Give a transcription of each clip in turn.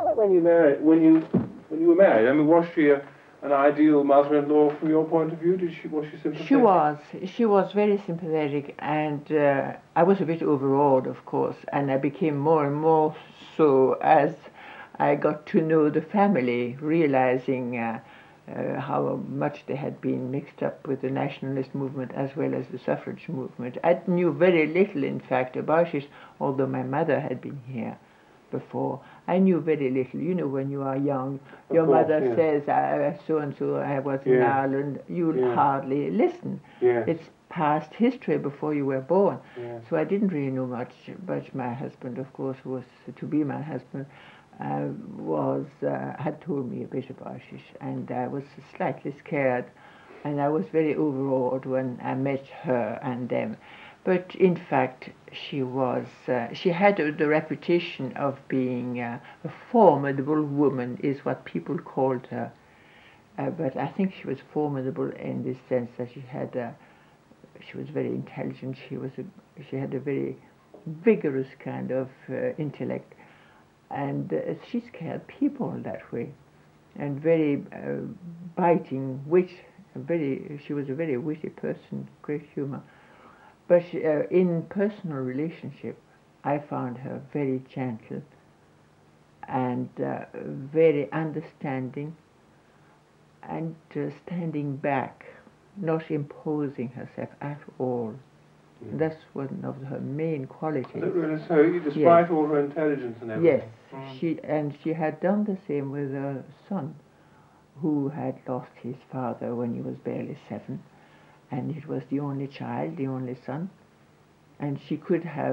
like when you married, when you were married? I mean, was she an ideal mother-in-law from your point of view? Was she sympathetic? She was. She was very sympathetic, and I was a bit overawed, of course, and I became more and more so as I got to know the family, realizing how much they had been mixed up with the nationalist movement as well as the suffrage movement. I knew very little, in fact, about it, although my mother had been here before. I knew very little. You know, when you are young, your mother says, so-and-so, I was in Ireland, you'll hardly listen. It's past history before you were born. So I didn't really know much, but my husband, of course, who was to be my husband, had told me a bit about it, and I was slightly scared, and I was very overawed when I met her and them. But in fact, she had the reputation of being a formidable woman, is what people called her. But I think she was formidable in the sense that she was very intelligent. She had a very vigorous kind of intellect, and she scared people that way, and very biting wit. She was a very witty person, great humor. But in personal relationship, I found her very gentle and very understanding and standing back, not imposing herself at all. That's one of her main qualities. Is it really so? Despite all her intelligence and everything? Yes. She had done the same with her son, who had lost his father when he was barely 7. And it was the only child, the only son, and she could have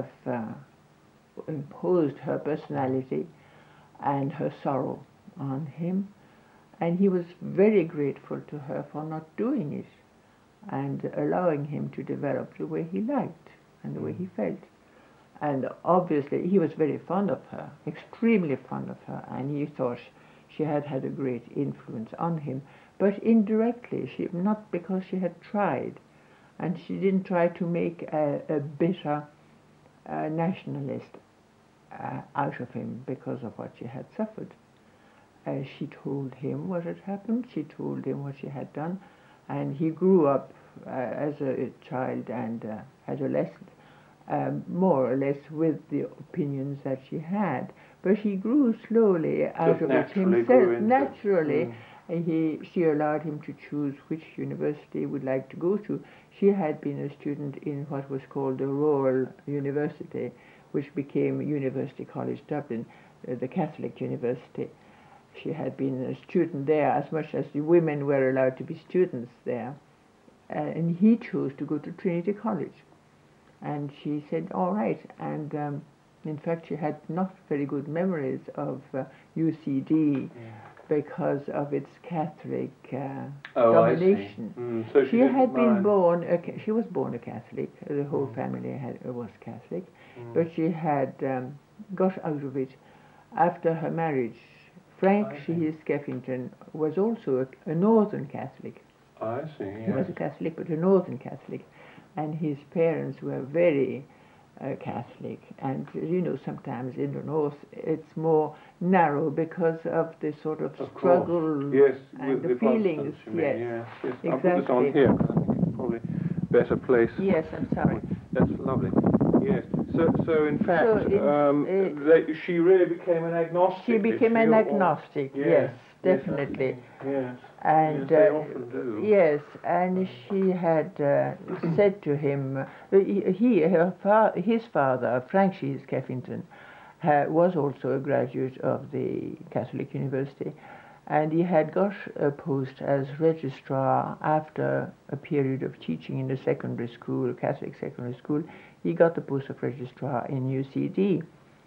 imposed her personality and her sorrow on him, and he was very grateful to her for not doing it and allowing him to develop the way he liked and the way he felt. And obviously he was very fond of her, extremely fond of her, and he thought she had had a great influence on him, but indirectly, not because she had tried, and she didn't try to make a bitter nationalist out of him because of what she had suffered. She told him what had happened, she told him what she had done, and he grew up as a child and adolescent, more or less with the opinions that she had. But he grew slowly out of it himself, naturally. She allowed him to choose which university he would like to go to. She had been a student in what was called the Royal University, which became University College Dublin, the Catholic university. She had been a student there as much as the women were allowed to be students there. And he chose to go to Trinity College. And she said, all right. And in fact, she had not very good memories of UCD because of its Catholic domination. So she had been born, she was born a Catholic, the whole family was Catholic, but she had got out of it after her marriage. Frank Sheehy Skeffington was also a Northern Catholic. I see, yes. He was a Catholic, but a Northern Catholic, and his parents were very Catholic, and you know, sometimes in the North it's more narrow because of the sort of struggle and the feelings. Yes, exactly. I'll put this on here, because I think it's probably a better place. Yes, I'm sorry. That's lovely. Yes. So in fact, she really became an agnostic. She became an agnostic. Yes, definitely. Yes. And they often do. Yes, and she had said to him, his father, Frank Sheehy Skeffington, was also a graduate of the Catholic University, and he had got a post as registrar after a period of teaching in a secondary school, Catholic secondary school. He got the post of registrar in UCD.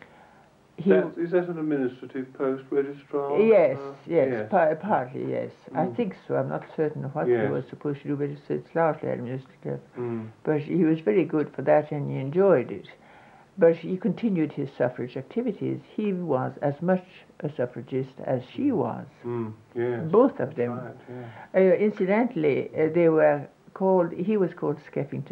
Is that an administrative post, registrar? Yes, partly, yes. I think so. I'm not certain of what he was supposed to do, but it's largely administrative. But he was very good for that, and he enjoyed it. But he continued his suffrage activities. He was as much a suffragist as she was. Both of them. Right, Incidentally, he was called Skeffington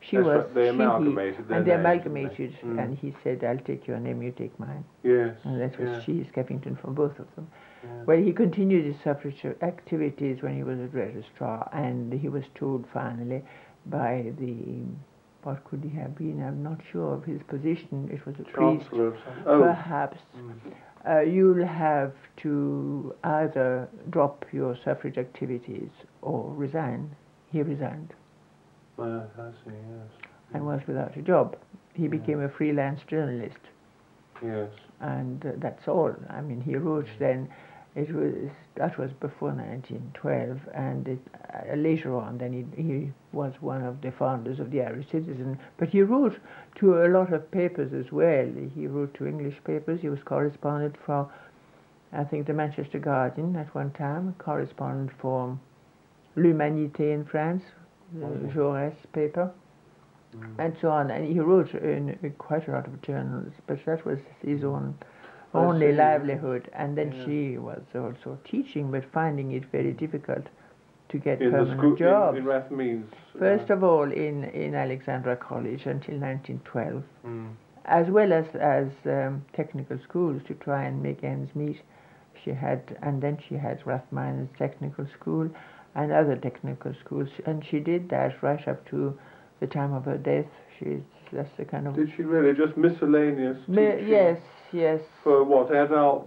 She That's was right, they she, amalgamated their and they names, didn't they? amalgamated, and he said, "I'll take your name, you take mine." Yes. And that was Yes. she, Skeffington, for both of them. Yes. Well, he continued his suffrage activities when he was at registrar, and he was told finally by the, what could he have been? I'm not sure of his position. It was a priest, Chancellor of some. Oh. perhaps. You'll have to either drop your suffrage activities or resign. He resigned I see. Yes. and was without a job. He became a freelance journalist. Yes. And that's all. I mean, he wrote then. That was before 1912, and later on, then he was one of the founders of the Irish Citizen. But he wrote to a lot of papers as well. He wrote to English papers. He was correspondent for, I think, the Manchester Guardian at one time. Correspondent for L'Humanité in France, the Jaurès paper, and so on. And he wrote in quite a lot of journals, but that was his own only livelihood. And then she was also teaching, but finding it very difficult to get in permanent jobs. In Rathmines. First of all, in Alexandra College until 1912, as well as technical schools to try and make ends meet. And then she had Rathmines Technical School and other technical schools, and she did that right up to the time of her death. That's the kind of. Did she really just miscellaneous teaching? Yes. For what, adult?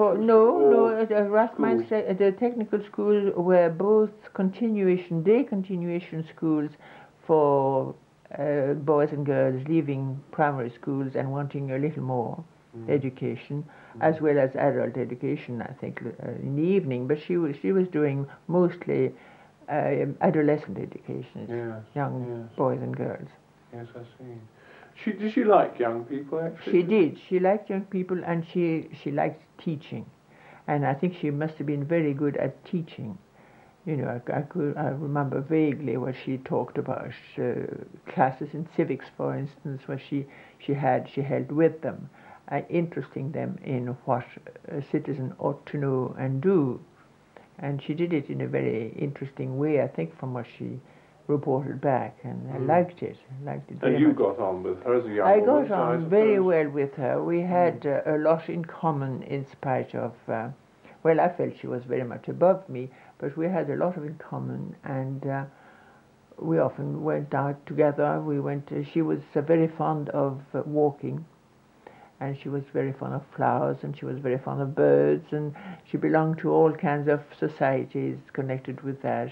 Rathmines, the technical schools were both day continuation schools for boys and girls leaving primary schools and wanting a little more education, as well as adult education, I think, in the evening. But she was doing mostly adolescent education, young boys and girls. Yes, I see. Did she like young people, actually? She did. She liked young people, and she liked teaching. And I think she must have been very good at teaching. You know, I remember vaguely what she talked about, classes in civics, for instance, where she held with them, interesting them in what a citizen ought to know and do. And she did it in a very interesting way, I think, from what she reported back, and I liked it. And you got on with her as a young woman? I got on very well with her. We had a lot in common, in spite of. Well, I felt she was very much above me, but we had a lot in common, and we often went out together. She was very fond of walking, and she was very fond of flowers, and she was very fond of birds, and she belonged to all kinds of societies connected with that,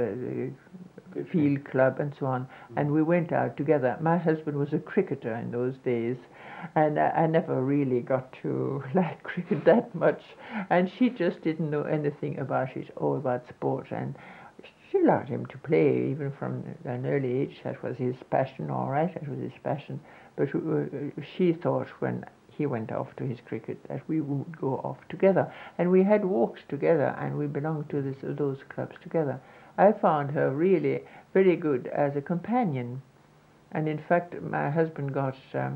field club and so on, and we went out together. My husband was a cricketer in those days, and I never really got to like cricket that much, and she just didn't know anything about it, all about sport, and she allowed him to play even from an early age. That was his passion, all right, that was his passion, but she thought when he went off to his cricket that we would go off together, and we had walks together, and we belonged to those clubs together. I found her really very good as a companion, and in fact my husband got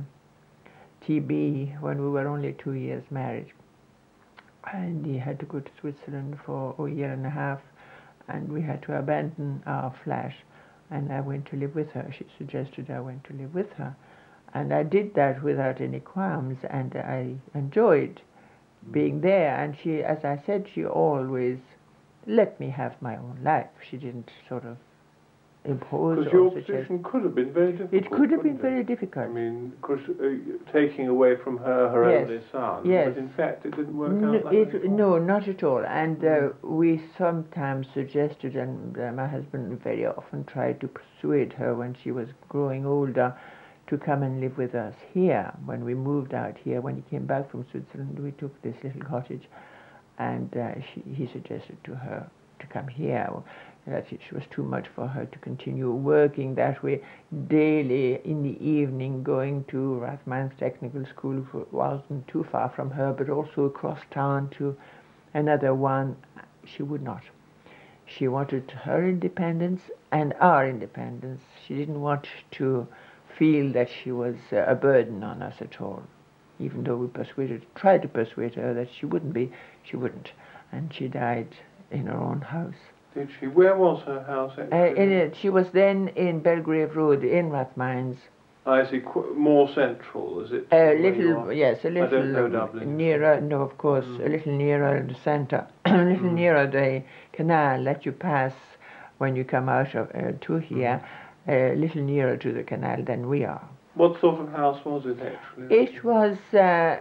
TB when we were only 2 years married, and he had to go to Switzerland for a year and a half, and we had to abandon our flat, and I went to live with her. She suggested I went to live with her, and I did that without any qualms, and I enjoyed being there. And she, as I said, she always let me have my own life. She didn't sort of impose. Because your position could have been very difficult. It could have been very difficult. I mean, because taking away from her only son, but in fact it didn't work out like that. No, not at all. And we sometimes suggested, and my husband very often tried to persuade her when she was growing older to come and live with us here. When we moved out here, when he came back from Switzerland, we took this little cottage, and he suggested to her to come here, that it was too much for her to continue working that way daily in the evening, going to Rathmines Technical School, wasn't too far from her, but also across town to another one. She would not. She wanted her independence and our independence. She didn't want to feel that she was a burden on us at all. Even though we tried to persuade her that she wouldn't be, she wouldn't. And she died in her own house. Did she? Where was her house actually? She was then in Belgrave Road in Rathmines. I see. More central, is it? A little, yes, a I don't know little Dublin. nearer. No, of course, a little nearer the centre, a little nearer the canal that you pass when you come out of to here. A little nearer to the canal than we are. What sort of house was it actually? It was a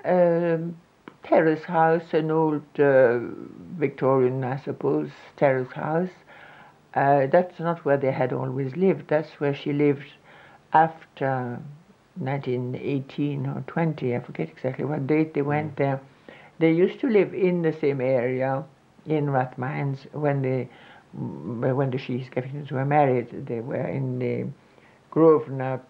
terrace house, an old Victorian, I suppose, terrace house. That's not where they had always lived. That's where she lived after 1918 or 20. I forget exactly what date they went there. They used to live in the same area in Rathmines when the Sheesceffingtons were married. They were in the Grosvenor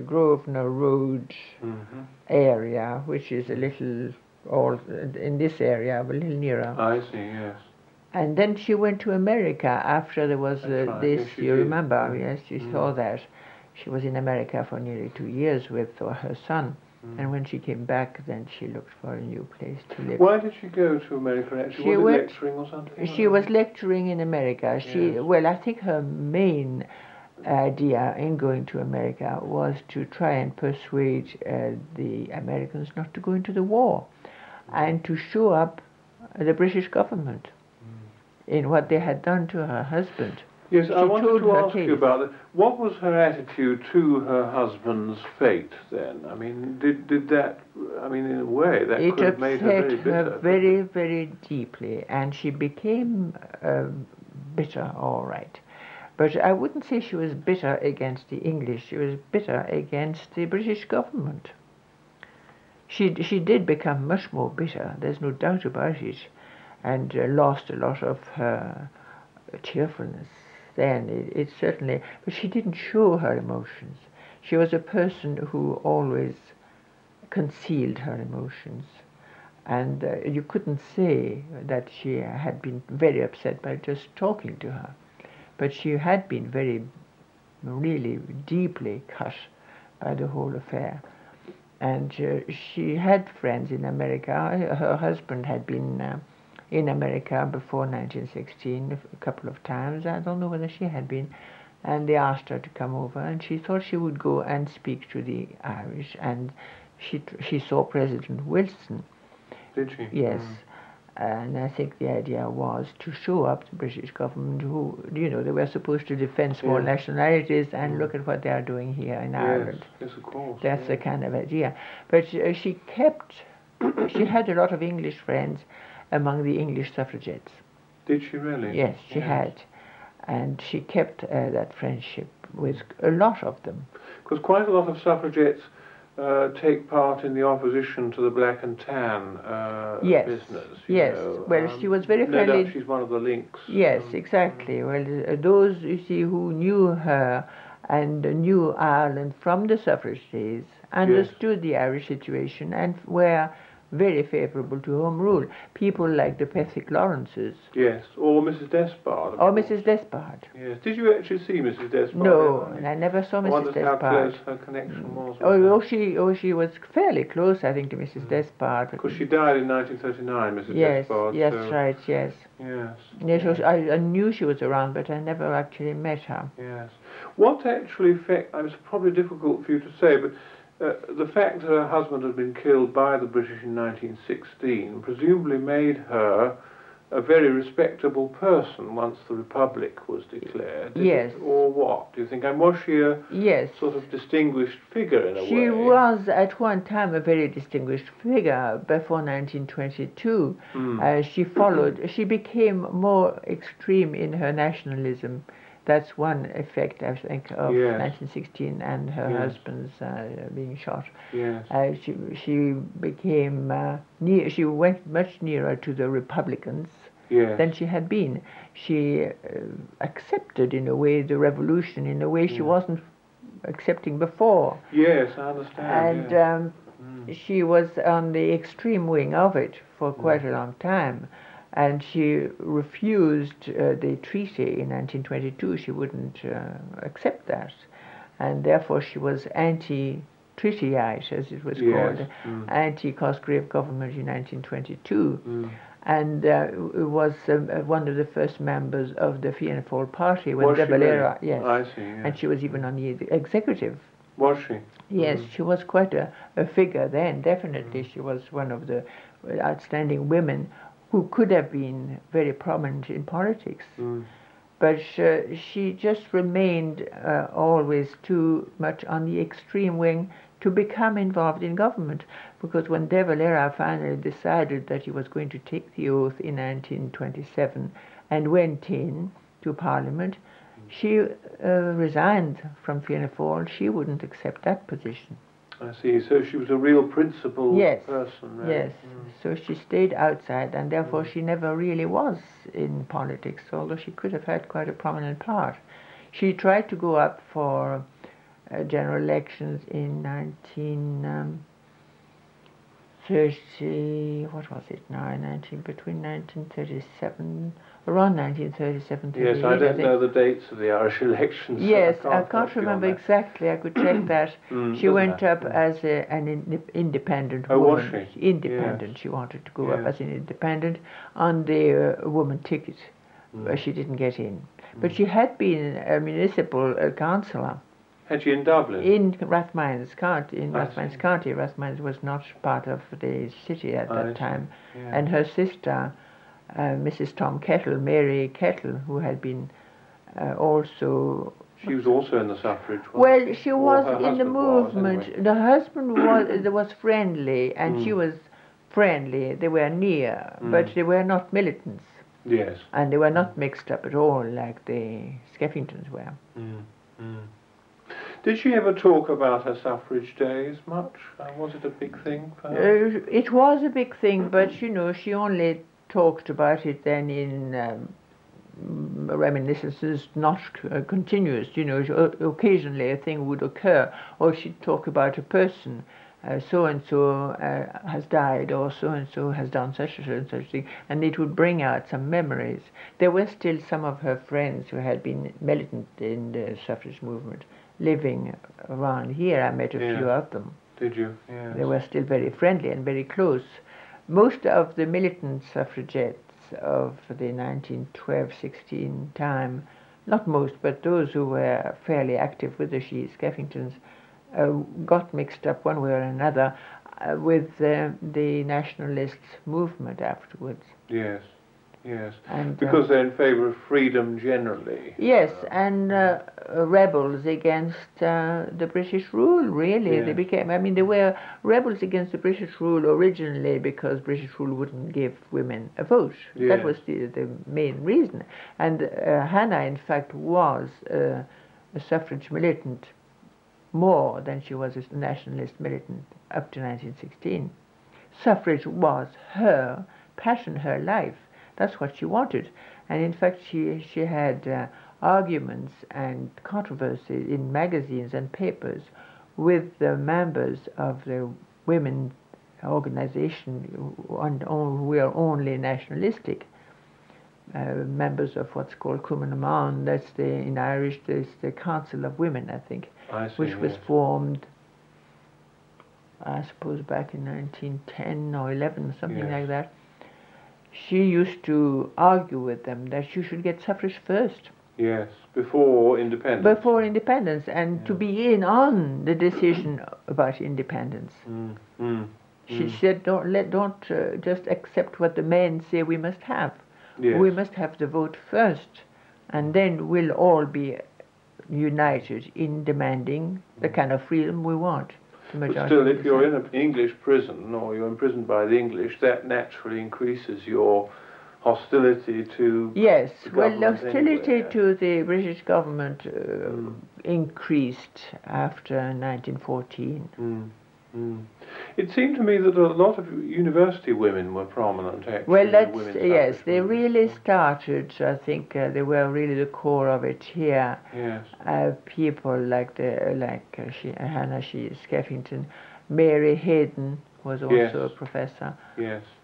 Road area, which is a little, in this area, a little nearer. I see, yes. And then she went to America after there was right. this, Yes, you did. remember, yes, you saw that. She was in America for nearly 2 years with her son. And when she came back, then she looked for a new place to live. Why did she go to America actually? Was it lecturing or something? She was lecturing in America. Well, I think her main idea in going to America was to try and persuade the Americans not to go into the war and to show up the British government in what they had done to her husband. Yes, I wanted to ask case. you about that. What was her attitude to her husband's fate then? I mean, did that, I mean, in a way, that could have made her very bitter. It upset her very, very deeply, and she became bitter, all right. But I wouldn't say she was bitter against the English. She was bitter against the British government. She did become much more bitter, there's no doubt about it, and lost a lot of her cheerfulness. Then it certainly, but she didn't show her emotions. She was a person who always concealed her emotions, and you couldn't say that she had been very upset by just talking to her, but she had been really deeply cut by the whole affair. And she had friends in America. Her husband had been in America before 1916 a couple of times. I don't know whether she had been. And they asked her to come over, and she thought she would go and speak to the Irish. And she saw President Wilson. Did she? Yes. And I think the idea was to show up the British government who, they were supposed to defend small nationalities and look at what they are doing here in Ireland. Yes, of course. That's the kind of idea. But she had a lot of English friends among the English suffragettes. Did she really? Yes, she had. And she kept that friendship with a lot of them. Because quite a lot of suffragettes take part in the opposition to the black and tan business. Yes. Well, she was very friendly. No doubt she's one of the links. Yes, exactly. Well, those, you see, who knew her and knew Ireland from the suffrage days understood the Irish situation and were very favourable to Home Rule. People like the Pethick Lawrences. Yes, or Mrs. Despard. Or Mrs. Despard. Yes. Did you actually see Mrs. Despard? No, and I never saw Mrs. Despard. How close her connection was with her. She was fairly close, I think, to Mrs. Despard. Because she died in 1939, Mrs. Despard. Yes, right, yes. Yes. Yes, I knew she was around, but I never actually met her. Yes. What actually it's probably difficult for you to say, but the fact that her husband had been killed by the British in 1916 presumably made her a very respectable person once the Republic was declared. Yes. Or what, do you think? And was she a sort of distinguished figure in a way? She was at one time a very distinguished figure before 1922. She became more extreme in her nationalism. That's one effect, I think, of 1916 and her husband's being shot. Yes. She became she went much nearer to the Republicans than she had been. She accepted, in a way, the revolution in a way she wasn't accepting before. Yes, I understand. And she was on the extreme wing of it for quite a long time. And she refused the treaty in 1922. She wouldn't accept that. And therefore she was anti-treatyite, as it was called, anti-Cosgrave government in 1922. and was one of the first members of the Fianna Fáil party when Was De she really? Valera, yes. I see, yes. And she was even on the executive. Was she? Yes, she was quite a figure then, definitely. She was one of the outstanding women who could have been very prominent in politics. But she just remained always too much on the extreme wing to become involved in government. Because when De Valera finally decided that he was going to take the oath in 1927 and went in to Parliament, she resigned from Fianna Fáil. She wouldn't accept that position. I see. So she was a real principled person. Really. Yes. So she stayed outside, and therefore she never really was in politics, although she could have had quite a prominent part. She tried to go up for general elections in 1930, what was it now, between 1937, around 1937, yes, I don't know the dates of the Irish elections. Yes, so I can't remember exactly. I could check that. She went up as an independent woman. Was she? Independent. Yes. She wanted to go up as an independent on the woman ticket. She didn't get in. But she had been a municipal councillor. Had she in Dublin? In Rathmines County. Rathmines was not part of the city at that time. Yeah. And her sister, Mrs. Tom Kettle, Mary Kettle, who had been also... She was also in the suffrage. Well, she was in the movement. Anyway. The husband was friendly, and she was friendly. They were near, but they were not militants. Yes. And they were not mixed up at all like the Skeffingtons were. Did she ever talk about her suffrage days much? Was it a big thing for her? It was a big thing, but, you know, she only talked about it then in reminiscences, not continuous. You know, occasionally a thing would occur, or she'd talk about a person. So-and-so has died, or so-and-so has done such and such thing, and it would bring out some memories. There were still some of her friends who had been militant in the suffrage movement living around here. I met a few of them. Did you? Yes. They were still very friendly and very close. Most of the militant suffragettes of the 1912-16 time, not most, but those who were fairly active with the Skeffingtons, got mixed up one way or another with the nationalist movement afterwards. Yes, yes. And, because they're in favour of freedom generally. Yes, and rebels against the British rule, really. Yes. They became, I mean, they were rebels against the British rule originally because British rule wouldn't give women a vote. Yes. That was the main reason. And Hannah, in fact, was a suffrage militant more than she was a nationalist militant up to 1916. Suffrage was her passion, her life. That's what she wanted. And in fact, she had arguments and controversy in magazines and papers with the members of the women organization who were only nationalistic. Members of what's called Cumann na mBan, that's in Irish, there's the Council of Women, I think, which was formed, I suppose, back in 1910 or 11, something like that. She used to argue with them that you should get suffrage first. Yes, before independence. Before independence, and to be in on the decision about independence. She said, don't just accept what the men say we must have. Yes. We must have the vote first, and then we'll all be united in demanding the kind of freedom we want. But still, if you're in an English prison, or you're imprisoned by the English, that naturally increases your hostility to yes, well, the hostility to the British government increased after 1914. It seemed to me that a lot of university women were prominent, actually. Well, yes, they really started. I think they were really the core of it here. Yes. People like Hannah Skeffington, Mary Hayden was also a professor. Yes.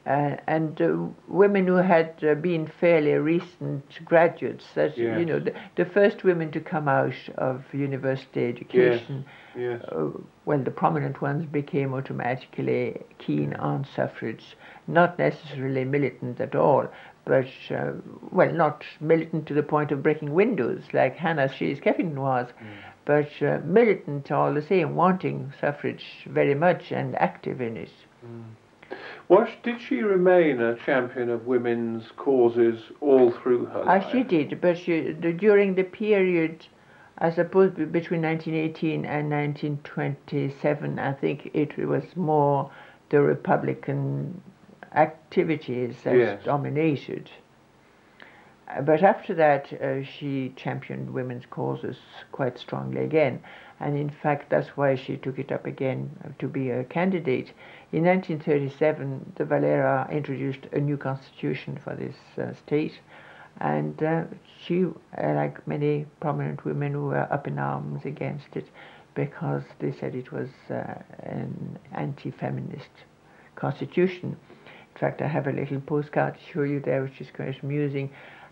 and women who had been fairly recent graduates, that Yes. the first women to come out of university education. Yes. Well, the prominent ones became automatically keen on suffrage, not necessarily militant at all, but well, not militant to the point of breaking windows like Hannah Shears Skeffington was, but militant all the same, wanting suffrage very much and active in it. Did she remain a champion of women's causes all through her life? She did, but during the period, I suppose, between 1918 and 1927, I think it was more the Republican activities that Yes. dominated. But after that, she championed women's causes quite strongly again. And in fact, that's why she took it up again to be a candidate. In 1937, the Valera introduced a new constitution for this state. And she, like many prominent women who were up in arms against it, because they said it was an anti-feminist constitution. In fact, I have a little postcard to show you there, which is quite amusing.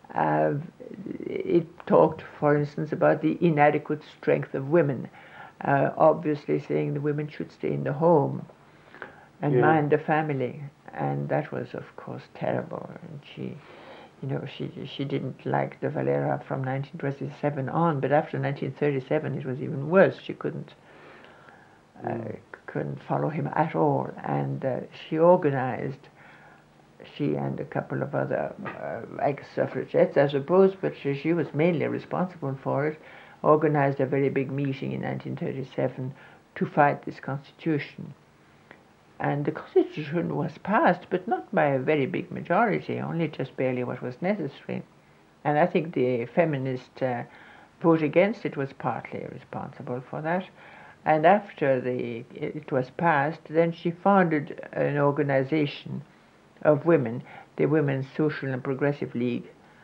It talked, for instance, about the inadequate strength of women, obviously saying the women should stay in the home and mind the family. And that was, of course, terrible. And she didn't like the Valera from 1927 on, but after 1937 it was even worse. She couldn't follow him at all. And she organized, she and a couple of other ex-suffragettes, I suppose, but she was mainly responsible for it, organized a very big meeting in 1937 to fight this constitution. And the constitution was passed, but not by a very big majority, only just barely what was necessary. And I think the feminist vote against it was partly responsible for that. And after it was passed, then she founded an organization of women, the Women's Social and Progressive League,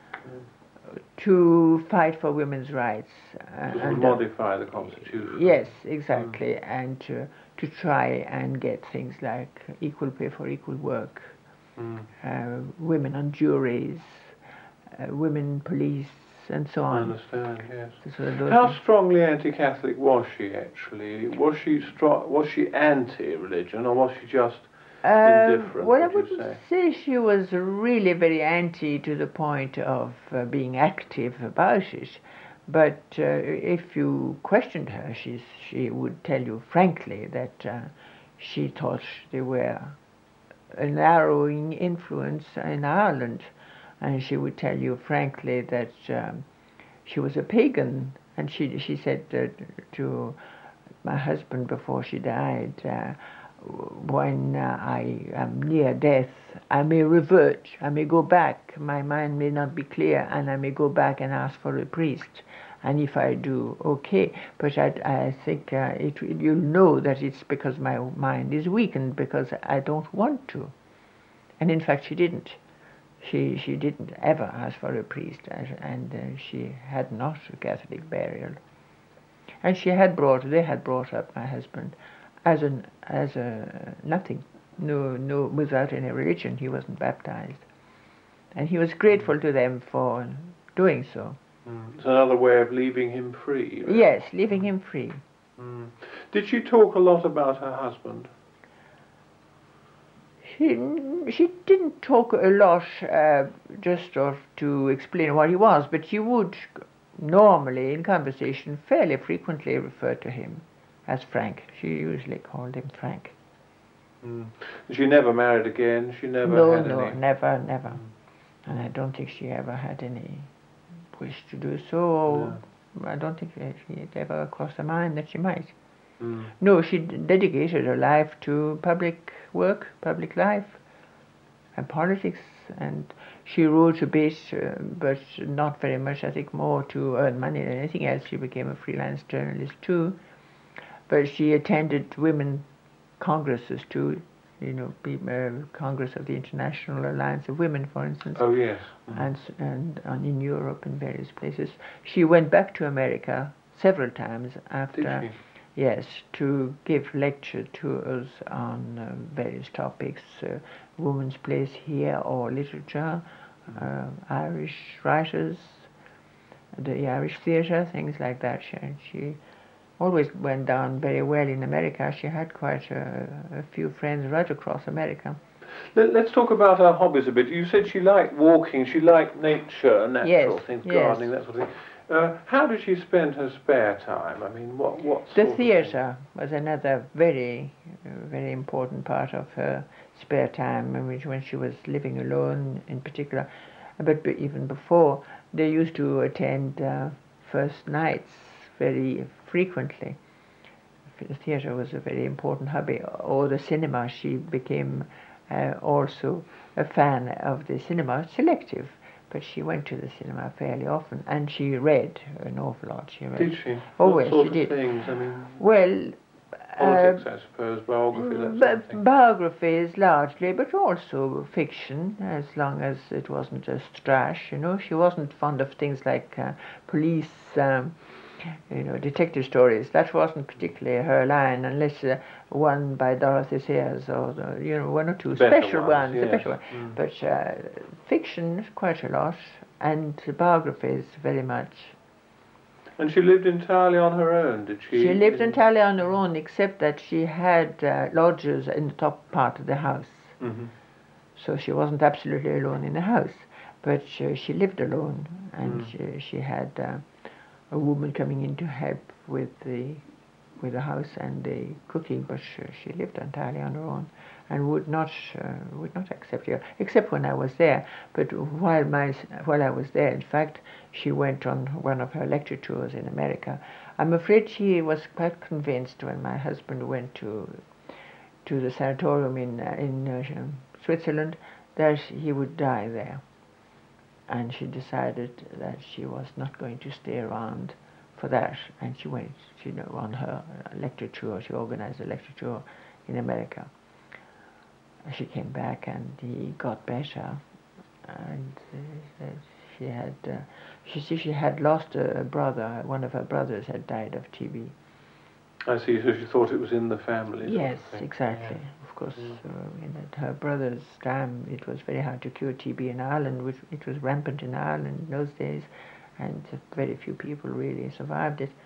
to fight for women's rights. And modify the constitution. Yes, exactly, and to try and get things like equal pay for equal work, women on juries, women police, and so on. I understand, yes. How strongly anti-Catholic was she, actually? Was she anti-religion, or was she just indifferent? Well, I wouldn't say she was really very anti to the point of being active about it. But if you questioned her, she would tell you frankly that she thought they were a narrowing influence in Ireland. And she would tell you frankly that she was a pagan. And she said to my husband before she died, when I am near death, I may revert, I may go back, my mind may not be clear, and I may go back and ask for a priest. And if I do, okay. But I think you'll know that it's because my mind is weakened, because I don't want to. And in fact, she didn't. She didn't ever ask for a priest, and she had not a Catholic burial. And they had brought up my husband as a nothing, no, without any religion. He wasn't baptized, and he was grateful to them for doing so. It's another way of leaving him free. Right? Yes, leaving him free. Did she talk a lot about her husband? She didn't talk a lot, just to explain what he was, but she would normally, in conversation, fairly frequently refer to him as Frank. She usually called him Frank. She never married again? She never had any? Never. And I don't think she ever had any wish to do so. No. I don't think it ever crossed her mind that she might. No, she dedicated her life to public work, public life, and politics. And she wrote a bit, but not very much, I think more to earn money than anything else. She became a freelance journalist too. But she attended women congresses too, Congress of the International Alliance of Women, for instance. Oh, yes. And in Europe and various places. She went back to America several times after Yes, to give lecture tours on various topics, women's place here or literature, Irish writers, the Irish theatre, things like that. She always went down very well in America. She had quite a few friends right across America. Let's talk about her hobbies a bit. You said she liked walking, she liked nature, natural things, gardening, that sort of thing. How did she spend her spare time? I mean, what The sort of theatre was another very, very important part of her spare time. I mean, when she was living alone, in particular, but even before, they used to attend first nights very frequently. The theatre was a very important hobby, or the cinema. She became also a fan of the cinema, selective, but she went to the cinema fairly often, and she read an awful lot. She read. Did she? Oh, what yes, sort she of did. things? I mean, Well, politics, I suppose, biography, that sort of thing. biographies largely, but also fiction, as long as it wasn't just trash. You know, she wasn't fond of things like police, detective stories. That wasn't particularly her line, unless one by Dorothy Sayers or one or two special ones. Yes. Special one. But fiction quite a lot, and biographies very much. And she lived entirely on her own, did she? She lived entirely on her own, except that she had lodgers in the top part of the house. Mm-hmm. So she wasn't absolutely alone in the house, but she lived alone, and she had a woman coming in to help with the house and the cooking, but she lived entirely on her own, and would not accept her, except when I was there. But while I was there, in fact, she went on one of her lecture tours in America. I'm afraid she was quite convinced when my husband went to the sanatorium in Switzerland that he would die there, and she decided that she was not going to stay around for that, and she went on her lecture tour. She organized a lecture tour in America. She came back and he got better, and she had lost a brother. One of her brothers had died of TB. I see, so she thought it was in the family. Yes, exactly. Yeah. Of course, at her brother's time, it was very hard to cure TB in Ireland, which it was rampant in Ireland in those days, and very few people really survived it.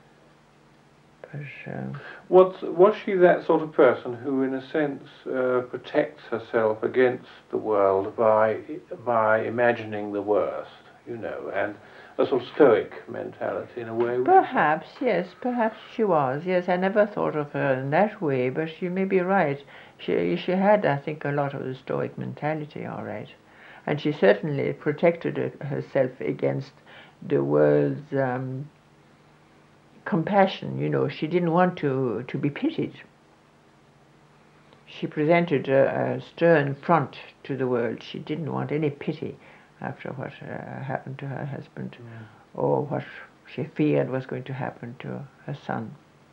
But was she that sort of person who, in a sense, protects herself against the world by imagining the worst, and a sort of stoic mentality in a way? Perhaps, yes, perhaps she was. Yes, I never thought of her in that way, but you may be right. She had, I think, a lot of the stoic mentality, all right. And she certainly protected herself against the world's compassion. She didn't want to be pitied. She presented a stern front to the world. She didn't want any pity after what happened to her husband, or what she feared was going to happen to her son.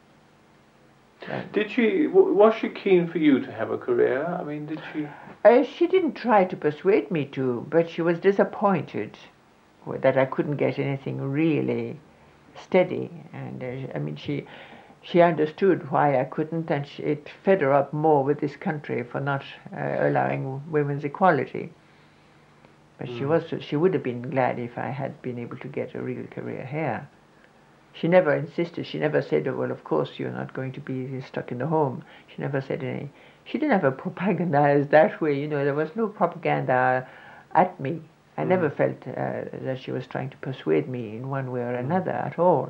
Was she keen for you to have a career? I mean, did she? She didn't try to persuade me to, but she was disappointed that I couldn't get anything really steady. And she understood why I couldn't, and it fed her up more with this country for not allowing women's equality. But she would have been glad if I had been able to get a real career here. She never insisted. She never said, "Oh, well, of course you're not going to be stuck in the home." She never said any. She didn't have a propagandized that way. There was no propaganda at me. I never felt that she was trying to persuade me in one way or another at all.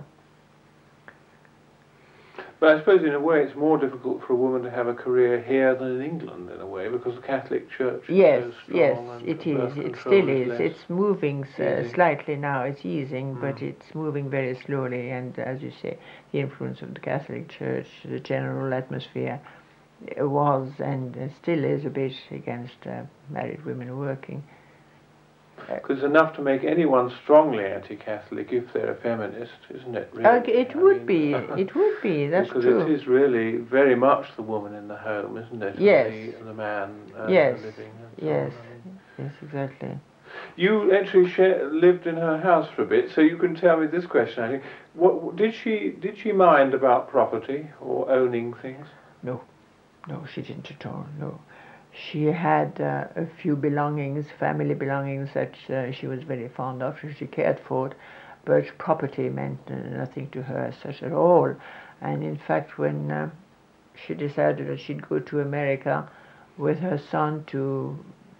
But I suppose in a way it's more difficult for a woman to have a career here than in England, in a way, because the Catholic Church is so strong. Yes, it is. It still is. It's moving slightly now. It's easing, but it's moving very slowly. And as you say, the influence of the Catholic Church, the general atmosphere, was and still is a bit against married women working. Because it's enough to make anyone strongly anti-Catholic if they're a feminist, isn't it? Really? It would be. That's because true. Because it is really very much the woman in the home, isn't it? Yes. And the man yes. living. Yes. Yes, exactly. You actually lived in her house for a bit, so you can tell me this question. I think, what did she mind about property or owning things? No, no, she didn't at all. No, she had a few belongings, family belongings that she was very fond of. She cared for it, but property meant nothing to her as such at all. And in fact, when she decided that she'd go to America with her son to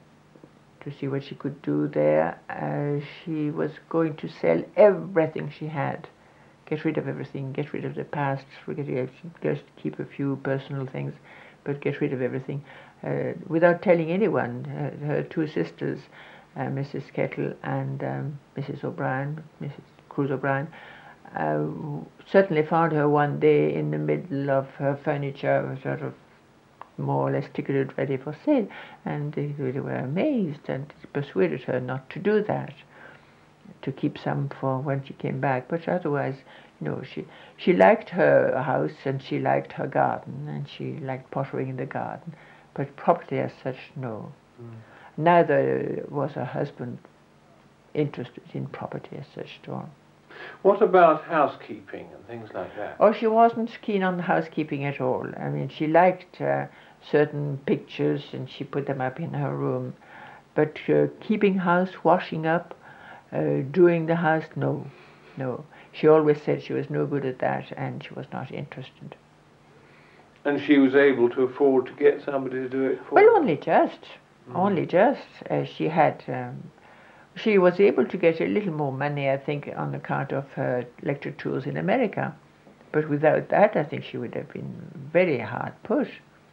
see what she could do there, she was going to sell everything she had, get rid of everything, get rid of the past, just keep a few personal things, but get rid of everything, without telling anyone. Her two sisters, Mrs. Kettle and Mrs. O'Brien, Mrs. Cruz O'Brien, certainly found her one day in the middle of her furniture, sort of more or less ticketed ready for sale, and they were amazed and persuaded her not to do that, to keep some for when she came back. But otherwise, she liked her house and she liked her garden and she liked pottering in the garden, but property as such, no. Neither was her husband interested in property as such at all. What about housekeeping and things like that? Oh, she wasn't keen on housekeeping at all. I mean, she liked certain pictures and she put them up in her room. But keeping house, washing up, doing the house, no. She always said she was no good at that and she was not interested. And she was able to afford to get somebody to do it for her? Well, only just. She had... she was able to get a little more money, I think, on account of her lecture tours in America. But without that, I think she would have been very hard put.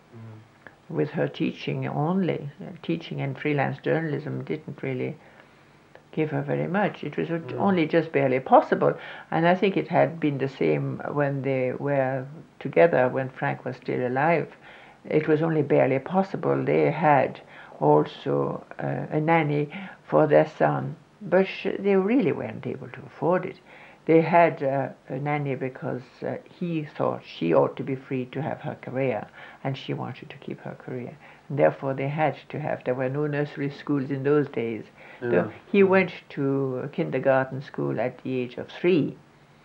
With her teaching only. Teaching and freelance journalism didn't really give her very much. It was only just barely possible. And I think it had been the same when they were together, when Frank was still alive. It was only barely possible. They had also a nanny for their son, but they really weren't able to afford it. They had a nanny because he thought she ought to be free to have her career, and she wanted to keep her career. And therefore they had to have, there were no nursery schools in those days. Yeah. So he went to kindergarten school at the age of 3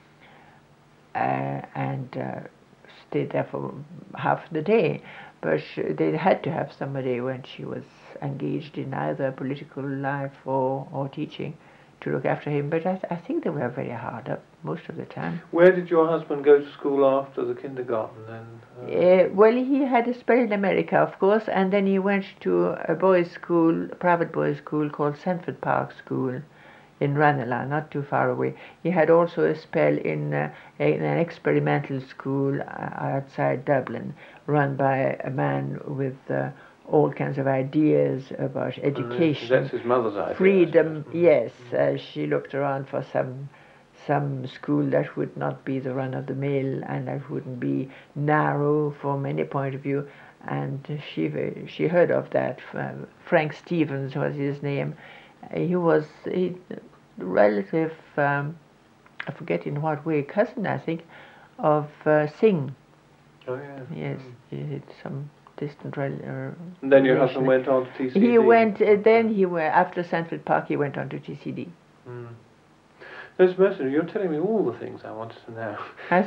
and stayed there for half the day. But they had to have somebody when she was engaged in either political life or teaching to look after him. But I think they were very hard up most of the time. Where did your husband go to school after the kindergarten then? Well, he had a spell in America, of course, and then he went to a boys' school, a private boys' school called Sanford Park School in Ranelagh, not too far away. He had also a spell in an experimental school outside Dublin, run by a man with all kinds of ideas about education. That's his mother's idea. Freedom, yes. She looked around for some school that would not be the run of the mill and that wouldn't be narrow from any point of view. And she heard of that. Frank Stevens was his name. He was a relative, I forget in what way, cousin, I think, of Singh. Oh, yeah. Yes, he had some distant relative. And then your husband went on to TCD? He went, after Sanford Park, he went on to TCD. Miss Merton, you're telling me all the things I wanted to know. I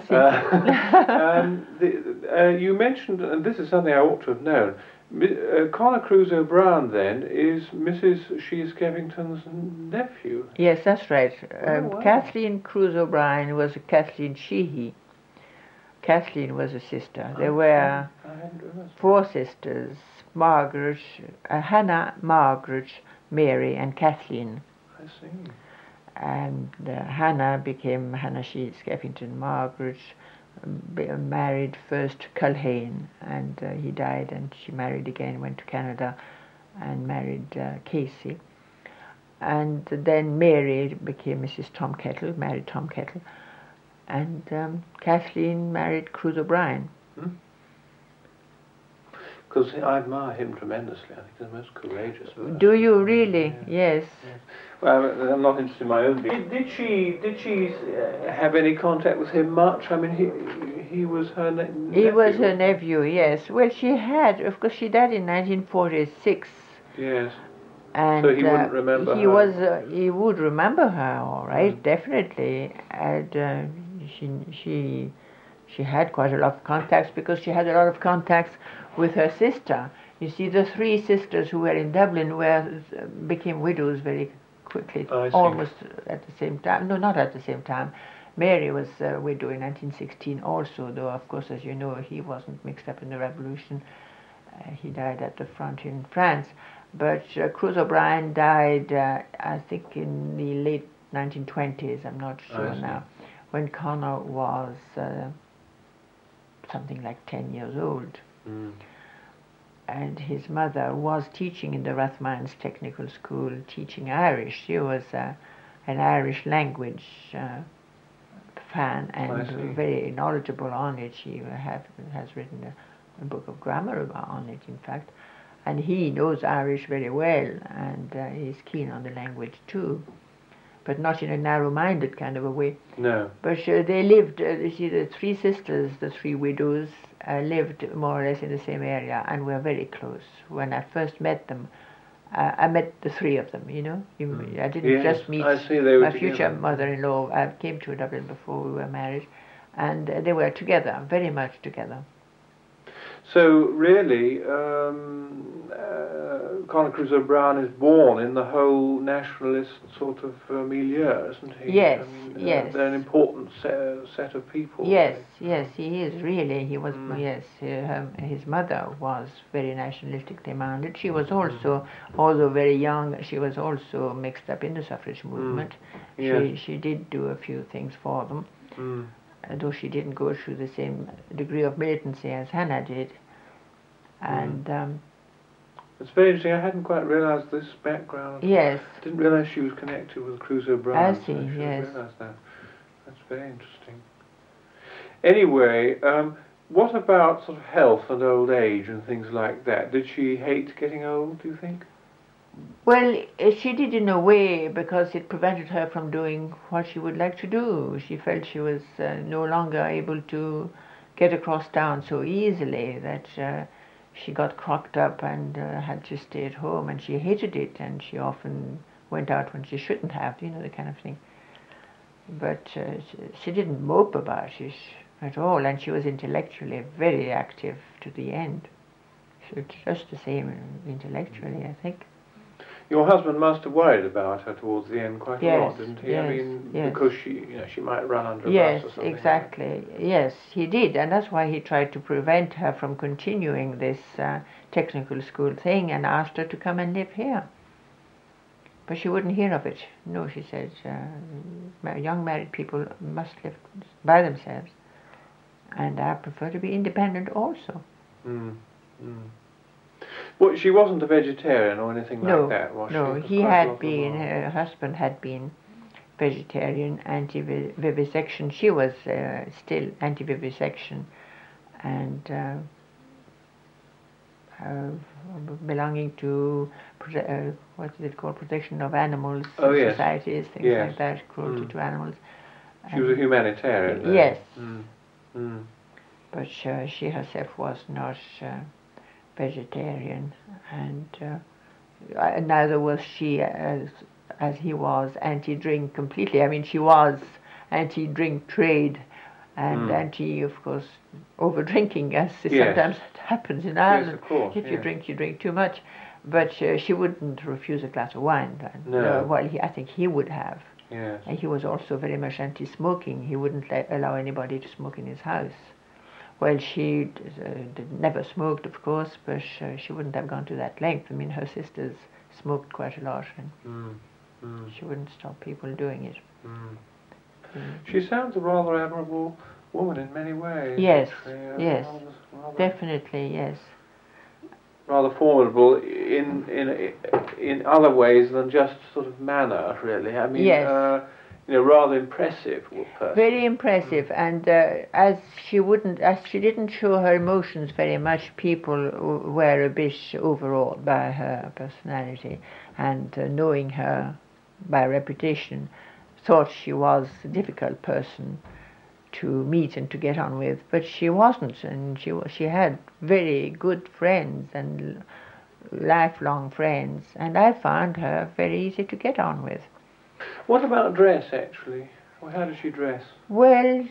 see. You mentioned, and this is something I ought to have known, Connor Cruz O'Brien then is Mrs. Sheehy Skeffington's nephew. Yes, that's right. Wow. Kathleen Cruz O'Brien was Kathleen Sheehy. Kathleen was a sister. There were 4 sisters, Margaret, Hannah, Margaret, Mary, and Kathleen. I see. And Hannah became Hannah Sheehy Skeffington. Margaret married first Culhane, and he died, and she married again, went to Canada, and married Casey. And then Mary became Mrs. Tom Kettle, married Tom Kettle, and Kathleen married Cruz O'Brien. Because I admire him tremendously. I think he's the most courageous person. Do you really? Yeah. Yes. Well, I'm not interested in my own view. Did she have any contact with him much? I mean, he was her nephew. He was her nephew, yes. Well, she had, of course, she died in 1946. Yes. And So he wouldn't remember he her? he would remember her, all right, definitely. And she had quite a lot of contacts because she had a lot of contacts with her sister. You see, the three sisters who were in Dublin became widows very quickly, almost at the same time. No, not at the same time. Mary was a widow in 1916 also, though, of course, as you know, he wasn't mixed up in the revolution. He died at the front in France. But Cruz O'Brien died, I think, in the late 1920s, I'm not sure now, when Connor was something like 10 years old. Mm. And his mother was teaching in the Rathmines Technical School, teaching Irish. She was an Irish language fan and very knowledgeable on it. She has written a book of grammar on it, in fact. And he knows Irish very well, and he's keen on the language too, but not in a narrow-minded kind of a way. No. But they lived, you see, the three sisters, the three widows, lived more or less in the same area and were very close. When I first met them, I met the three of them, you know. I didn't just meet my future mother-in-law. I came to Dublin before we were married, and they were together, very much together. So really, Conor Crusoe Brown is born in the whole nationalist sort of milieu, isn't he? Yes, I mean, yes. They're an important set of people. Yes, yes, he is really. He was, yes, his mother was very nationalistically minded. She was also, although very young, she was also mixed up in the suffrage movement. Yes. She did do a few things for them, though she didn't go through the same degree of militancy as Hannah did. And it's very interesting. I hadn't quite realised this background. Yes. I didn't realise she was connected with Crusoe Brown. I see, yes. Realised that. That's very interesting. Anyway, what about sort of health and old age and things like that? Did she hate getting old, do you think? Well, she did in a way, because it prevented her from doing what she would like to do. She felt she was no longer able to get across town so easily, that she got crocked up and had to stay at home, and she hated it, and she often went out when she shouldn't have, you know, the kind of thing. But she didn't mope about it at all, and she was intellectually very active to the end. So it's just the same intellectually, I think. Your husband must have worried about her towards the end quite a lot, didn't he? Yes, I mean, yes. Because she might run under a yes, bus or something. Exactly. Yes, he did, and that's why he tried to prevent her from continuing this technical school thing, and asked her to come and live here. But she wouldn't hear of it. No, she said, young married people must live by themselves, and I prefer to be independent also. Well, she wasn't a vegetarian or anything like that, was she? No, he had been, her husband had been vegetarian, anti-vivisection. She was still anti-vivisection, and belonging to, what is it called, protection of animals societies, things like that, cruelty to animals. She was a humanitarian. Yes. But she herself was not vegetarian, and neither was she, as he was, anti-drink completely. I mean, she was anti-drink trade and anti, of course, over-drinking, as sometimes happens in Ireland. Yes, of course, if you drink too much. But she wouldn't refuse a glass of wine. No. Well, I think he would have. Yes. And he was also very much anti-smoking. He wouldn't allow anybody to smoke in his house. Well, she never smoked, of course, but she wouldn't have gone to that length. I mean, her sisters smoked quite a lot, and she wouldn't stop people doing it. She sounds a rather admirable woman in many ways. Yes, actually. yes, rather definitely, yes. Rather formidable in other ways than just sort of manner, really. I mean, yes. Rather impressive person. Very impressive, and as she didn't show her emotions very much, people were a bit overawed by her personality, and knowing her by reputation, thought she was a difficult person to meet and to get on with, but she wasn't, and she had very good friends and lifelong friends, and I found her very easy to get on with. What about dress, actually? Well, how did she dress? Well,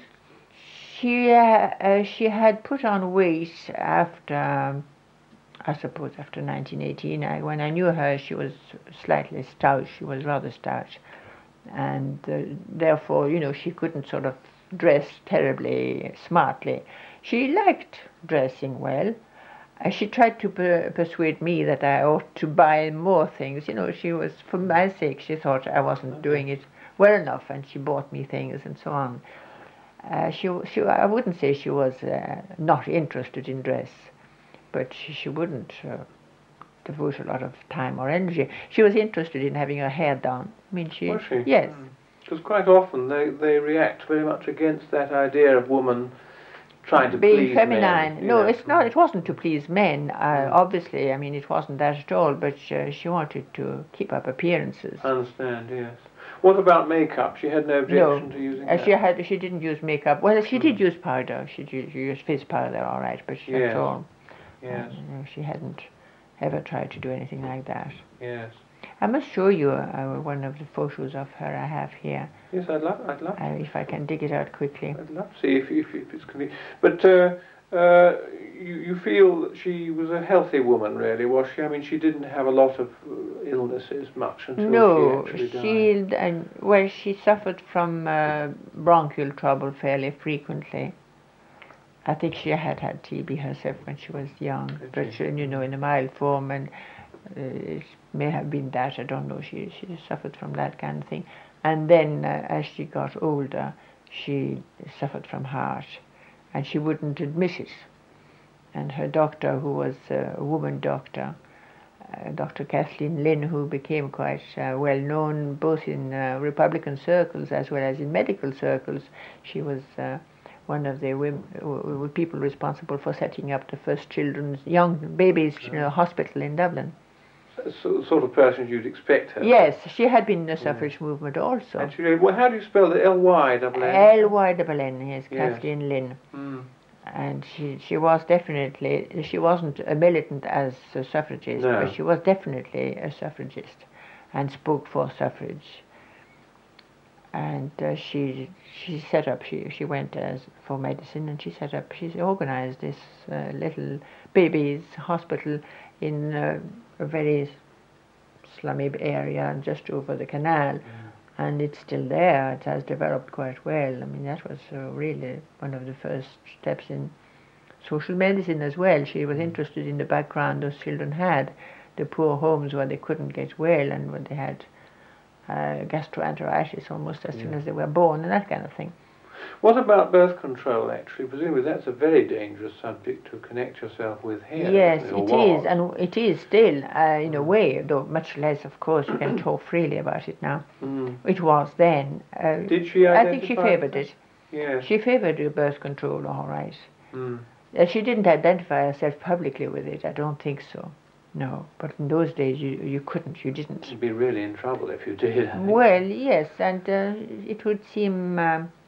she had put on weight after, I suppose, after 1918. When I knew her, she was slightly stout. She was rather stout, and therefore, she couldn't sort of dress terribly smartly. She liked dressing well. She tried to persuade me that I ought to buy more things. She was, for my sake, she thought I wasn't doing it well enough, and she bought me things and so on. I wouldn't say she was not interested in dress, but she wouldn't devote a lot of time or energy. She was interested in having her hair done. I mean, Was she? Yes. Because quite often they react very much against that idea of woman trying to being please feminine. men. No, it's not. It wasn't to please men. Obviously, I mean, it wasn't that at all. But she wanted to keep up appearances. I understand. Yes. What about makeup? She had no objection to using that. She didn't use makeup. Well, she did use powder. She used face powder, all right. But that's all. Yes. She hadn't ever tried to do anything like that. Yes. I must show you one of the photos of her I have here. Yes, I'd love. If I can dig it out quickly. I'd love to see if it's convenient. But you feel that she was a healthy woman, really, was she? I mean, she didn't have a lot of illnesses much until she actually died. She suffered from bronchial trouble fairly frequently. I think she had TB herself when she was young, but in a mild form, and it may have been that, I don't know. She suffered from that kind of thing. And then as she got older, she suffered from heart, and she wouldn't admit it. And her doctor, who was a woman doctor, Dr. Kathleen Lynn, who became quite well known both in Republican circles as well as in medical circles, she was one of the people responsible for setting up the first young babies hospital in Dublin. Sort of person you'd expect her. Yes, she had been in the suffrage movement also. Actually, how do you spell the L-Y-N-N? L-Y-N-N, yes, Kathleen Lynn. And she was definitely, she wasn't a militant as a suffragist, but she was definitely a suffragist and spoke for suffrage. And she set up, she went for medicine, and she organized this little babies hospital in a very slummy area just over the canal, and it's still there. It has developed quite well. I mean, that was really one of the first steps in social medicine as well. She was interested in the background those children had, the poor homes where they couldn't get well and when they had gastroenteritis almost as soon as they were born and that kind of thing. What about birth control, actually? Presumably that's a very dangerous subject to connect yourself with here. Yes, it is, and it is still, in a way, though much less, of course, you can talk freely about it now. It was then. Did she identify? I think she favoured it. Yes. She favoured birth control, all right. She didn't identify herself publicly with it, I don't think so. No, but in those days you couldn't, you didn't. You'd be really in trouble if you did. Well, yes, and it would seem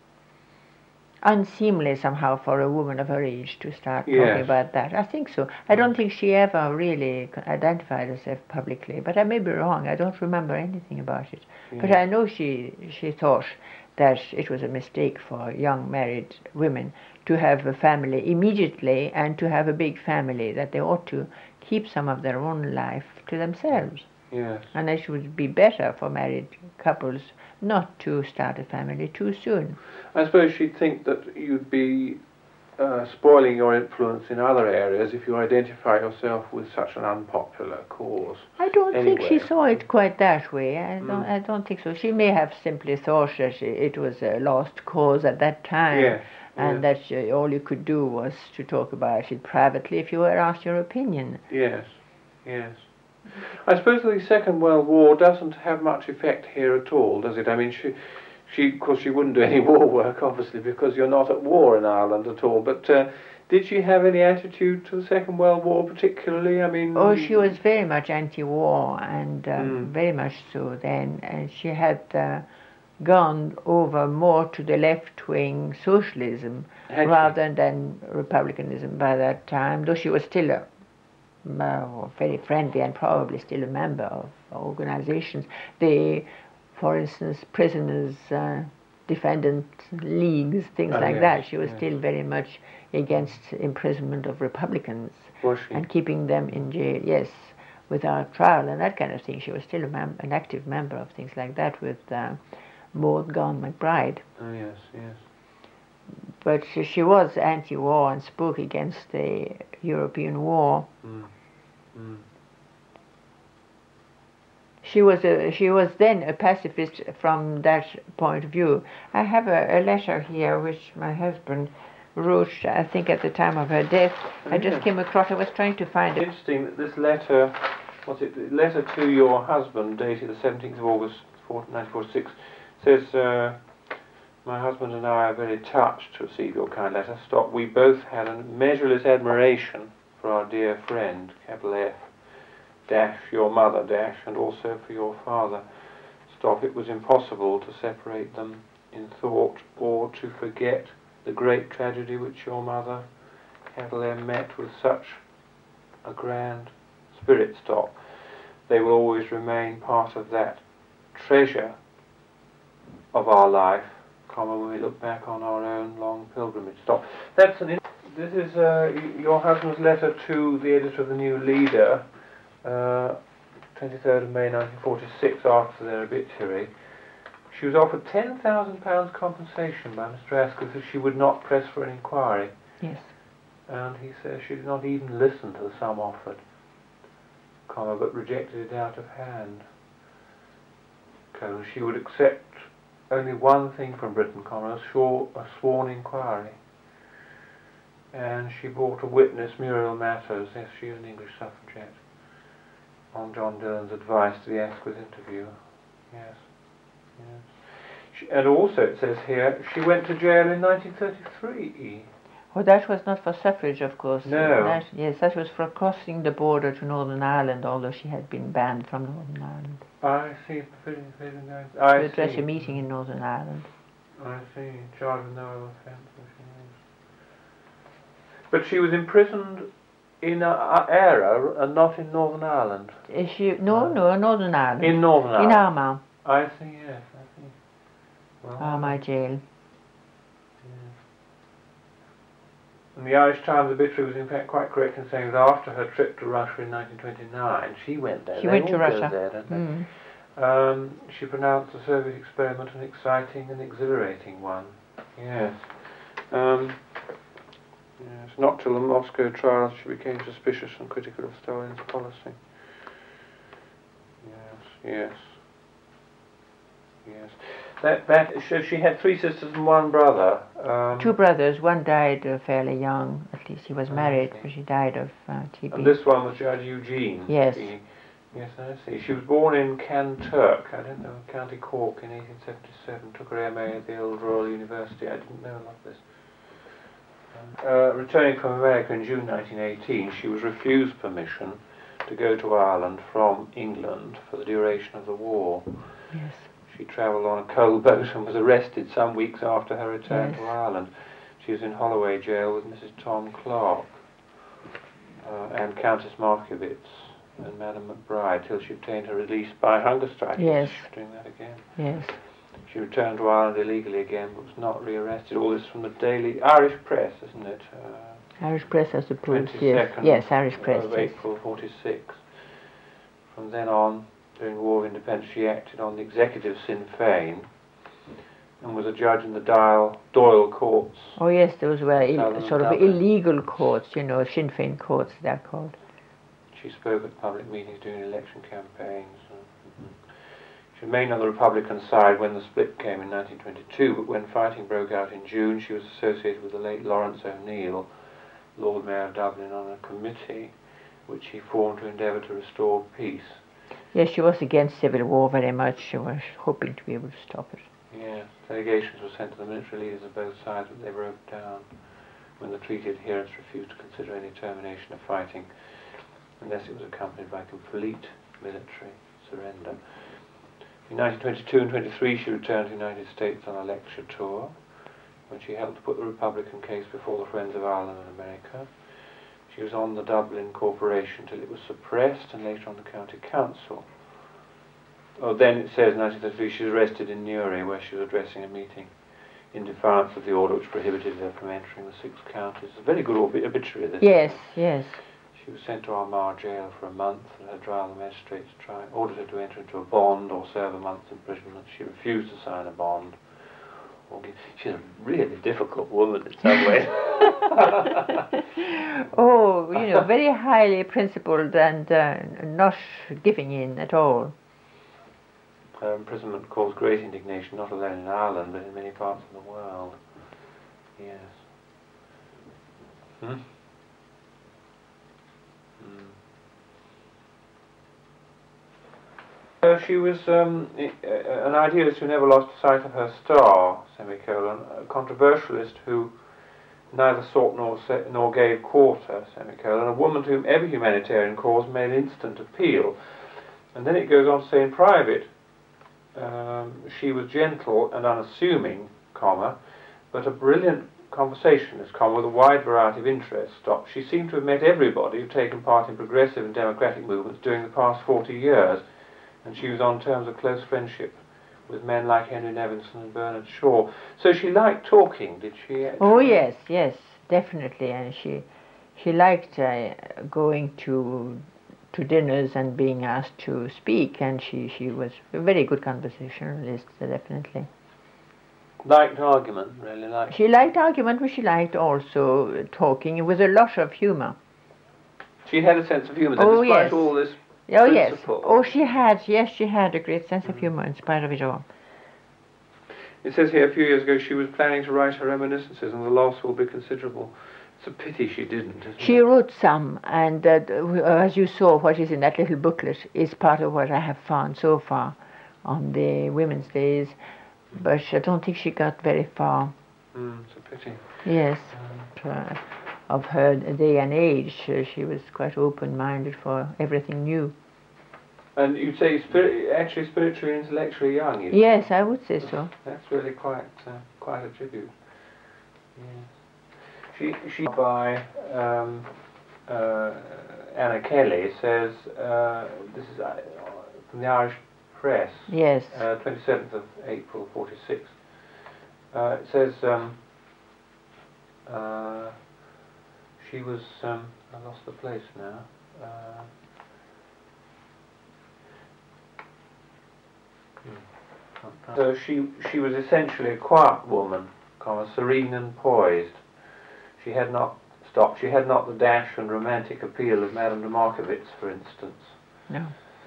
unseemly somehow for a woman of her age to start talking about that. I think so. I don't think she ever really identified herself publicly, but I may be wrong. I don't remember anything about it. But I know she thought that it was a mistake for young married women to have a family immediately and to have a big family, that they ought to keep some of their own life to themselves. Yes. And it would be better for married couples not to start a family too soon. I suppose she'd think that you'd be spoiling your influence in other areas if you identify yourself with such an unpopular cause. I don't think she saw it quite that way. I don't think so. She may have simply thought that it was a lost cause at that time, and that all you could do was to talk about it privately if you were asked your opinion. Yes, yes. I suppose the Second World War doesn't have much effect here at all, does it? I mean, of course, she wouldn't do any war work, obviously, because you're not at war in Ireland at all. But did she have any attitude to the Second World War particularly? I mean... Oh, she was very much anti-war, and very much so then. And she had gone over more to the left-wing socialism rather than republicanism by that time, though she was still very friendly and probably still a member of organizations. For instance, prisoners, defendant leagues, things like yes, that. She was yes. still very much against imprisonment of Republicans Was she? and keeping them in jail, yes, without trial and that kind of thing. She was still an active member of things like that with Maud Gonne McBride. Oh, yes, yes. But she was anti-war and spoke against the European war. Mm. Mm. She was then a pacifist from that point of view. I have a letter here which my husband wrote, I think, at the time of her death. I just came across. I was trying to find it. Interesting that this letter, letter to your husband, dated the 17th of August, 1946, says, "My husband and I are very touched to receive your kind letter. Stop. We both had a measureless admiration for our dear friend, capital F, dash, your mother, dash, and also for your father. Stop. It was impossible to separate them in thought or to forget the great tragedy which your mother, capital M, met with such a grand spirit. Stop. They will always remain part of that treasure of our life, when we look back on our own long pilgrimage." Stop. This is your husband's letter to the editor of the New Leader, 23rd of May 1946, after their obituary. She was offered £10,000 compensation by Mr. Asquith if she would not press for an inquiry. Yes. And he says she did not even listen to the sum offered, but rejected it out of hand. She would accept only one thing from Britain, a sworn inquiry. And she brought a witness, Muriel Matters, yes, she is an English suffragette, on John Dillon's advice to the Asquith interview. Yes, yes. And also it says here, she went to jail in 1933. Well, that was not for suffrage, of course. No. That was for crossing the border to Northern Ireland, although she had been banned from Northern Ireland. I see. To address a meeting in Northern Ireland. I see. Charged with no other offence. But she was imprisoned in Eire and not in Northern Ireland. No, Northern Ireland. In Northern Ireland. In Armagh. I see. Yes, I see. Well, Armagh jail. And the Irish Times obituary was in fact quite correct in saying that after her trip to Russia in 1929, she went there. She went to Russia. There, don't they? She pronounced the Soviet experiment an exciting and exhilarating one. Yes. Yes. Not till the Moscow trials she became suspicious and critical of Stalin's policy. Yes. Yes. Yes. So she had three sisters and one brother. Two brothers. One died fairly young. At least he was married, but she died of TB. And this one was Judge Eugene. Yes. Yes, I see. She was born in Kanturk, I don't know, County Cork in 1877. Took her MA at the Old Royal University. I didn't know about this. Returning from America in June 1918, she was refused permission to go to Ireland from England for the duration of the war. Yes. She travelled on a coal boat and was arrested some weeks after her return to Ireland. She was in Holloway jail with Mrs. Tom Clark and Countess Markiewicz and Madame McBride till she obtained her release by hunger strike. Yes. She's doing that again. Yes. She returned to Ireland illegally again, but was not rearrested. All this from the Daily Irish Press, isn't it? Irish Press, I suppose. 22nd Yes, Irish Press. of April 46. From then on, during the War of Independence, she acted on the executive Sinn Féin and was a judge in the Doyle courts. Oh yes, those were sort of illegal courts, Sinn Féin courts they're called. She spoke at public meetings during election campaigns. She remained on the Republican side when the split came in 1922, but when fighting broke out in June, she was associated with the late Lawrence O'Neill, Lord Mayor of Dublin, on a committee which he formed to endeavour to restore peace. Yes, she was against civil war very much. She was hoping to be able to stop it. Yes, delegations were sent to the military leaders of both sides, but they broke down when the treaty adherents refused to consider any termination of fighting unless it was accompanied by complete military surrender. In 1922 and 23 she returned to the United States on a lecture tour when she helped to put the Republican case before the Friends of Ireland and America. She was on the Dublin Corporation till it was suppressed, and later on the County Council. Oh, then it says in 1933 she was arrested in Newry, where she was addressing a meeting in defiance of the order which prohibited her from entering the 6 counties. A very good obituary, this. Yes, yes. She was sent to Armagh jail for a month, and her trial the magistrates ordered her to enter into a bond or serve a month's imprisonment. She refused to sign a bond. She's a really difficult woman in some ways. Oh, you know, very highly principled and not giving in at all. Her imprisonment caused great indignation, not alone in Ireland, but in many parts of the world. Yes. She was an idealist who never lost sight of her star, semicolon, a controversialist who neither sought nor gave quarter, semicolon, a woman to whom every humanitarian cause made instant appeal. And then it goes on to say in private, she was gentle and unassuming, comma, but a brilliant conversationalist, comma, with a wide variety of interests, stop. She seemed to have met everybody who'd taken part in progressive and democratic movements during the past 40 years, and she was on terms of close friendship with men like Henry Nevinson and Bernard Shaw. So she liked talking, did she? Actually? Oh yes, yes, definitely, and she liked going to dinners and being asked to speak, and she was a very good conversationalist, definitely. Liked argument, really liked. She liked argument, but she liked also talking with a lot of humour. She had a sense of humour, despite yes. all this. Oh principle. Yes. Oh, she had. Yes, she had a great sense of humour in spite of it all. It says here a few years ago she was planning to write her reminiscences, and the loss will be considerable. It's a pity she didn't. She wrote some, and as you saw, what is in that little booklet is part of what I have found so far on the Women's Days, but I don't think she got very far. It's a pity. Yes. Of her day and age, she was quite open-minded for everything new. And you'd say actually spiritually and intellectually young. Yes, I would say so. That's really quite a tribute. Yes. She by Anna Kelly says this is from the Irish Press. Yes. 27th of April '46. It says she was I lost the place now. So she was essentially a quiet woman, serene and poised. She had not stopped. She had not the dash and romantic appeal of Madame de Markowitz, for instance. No.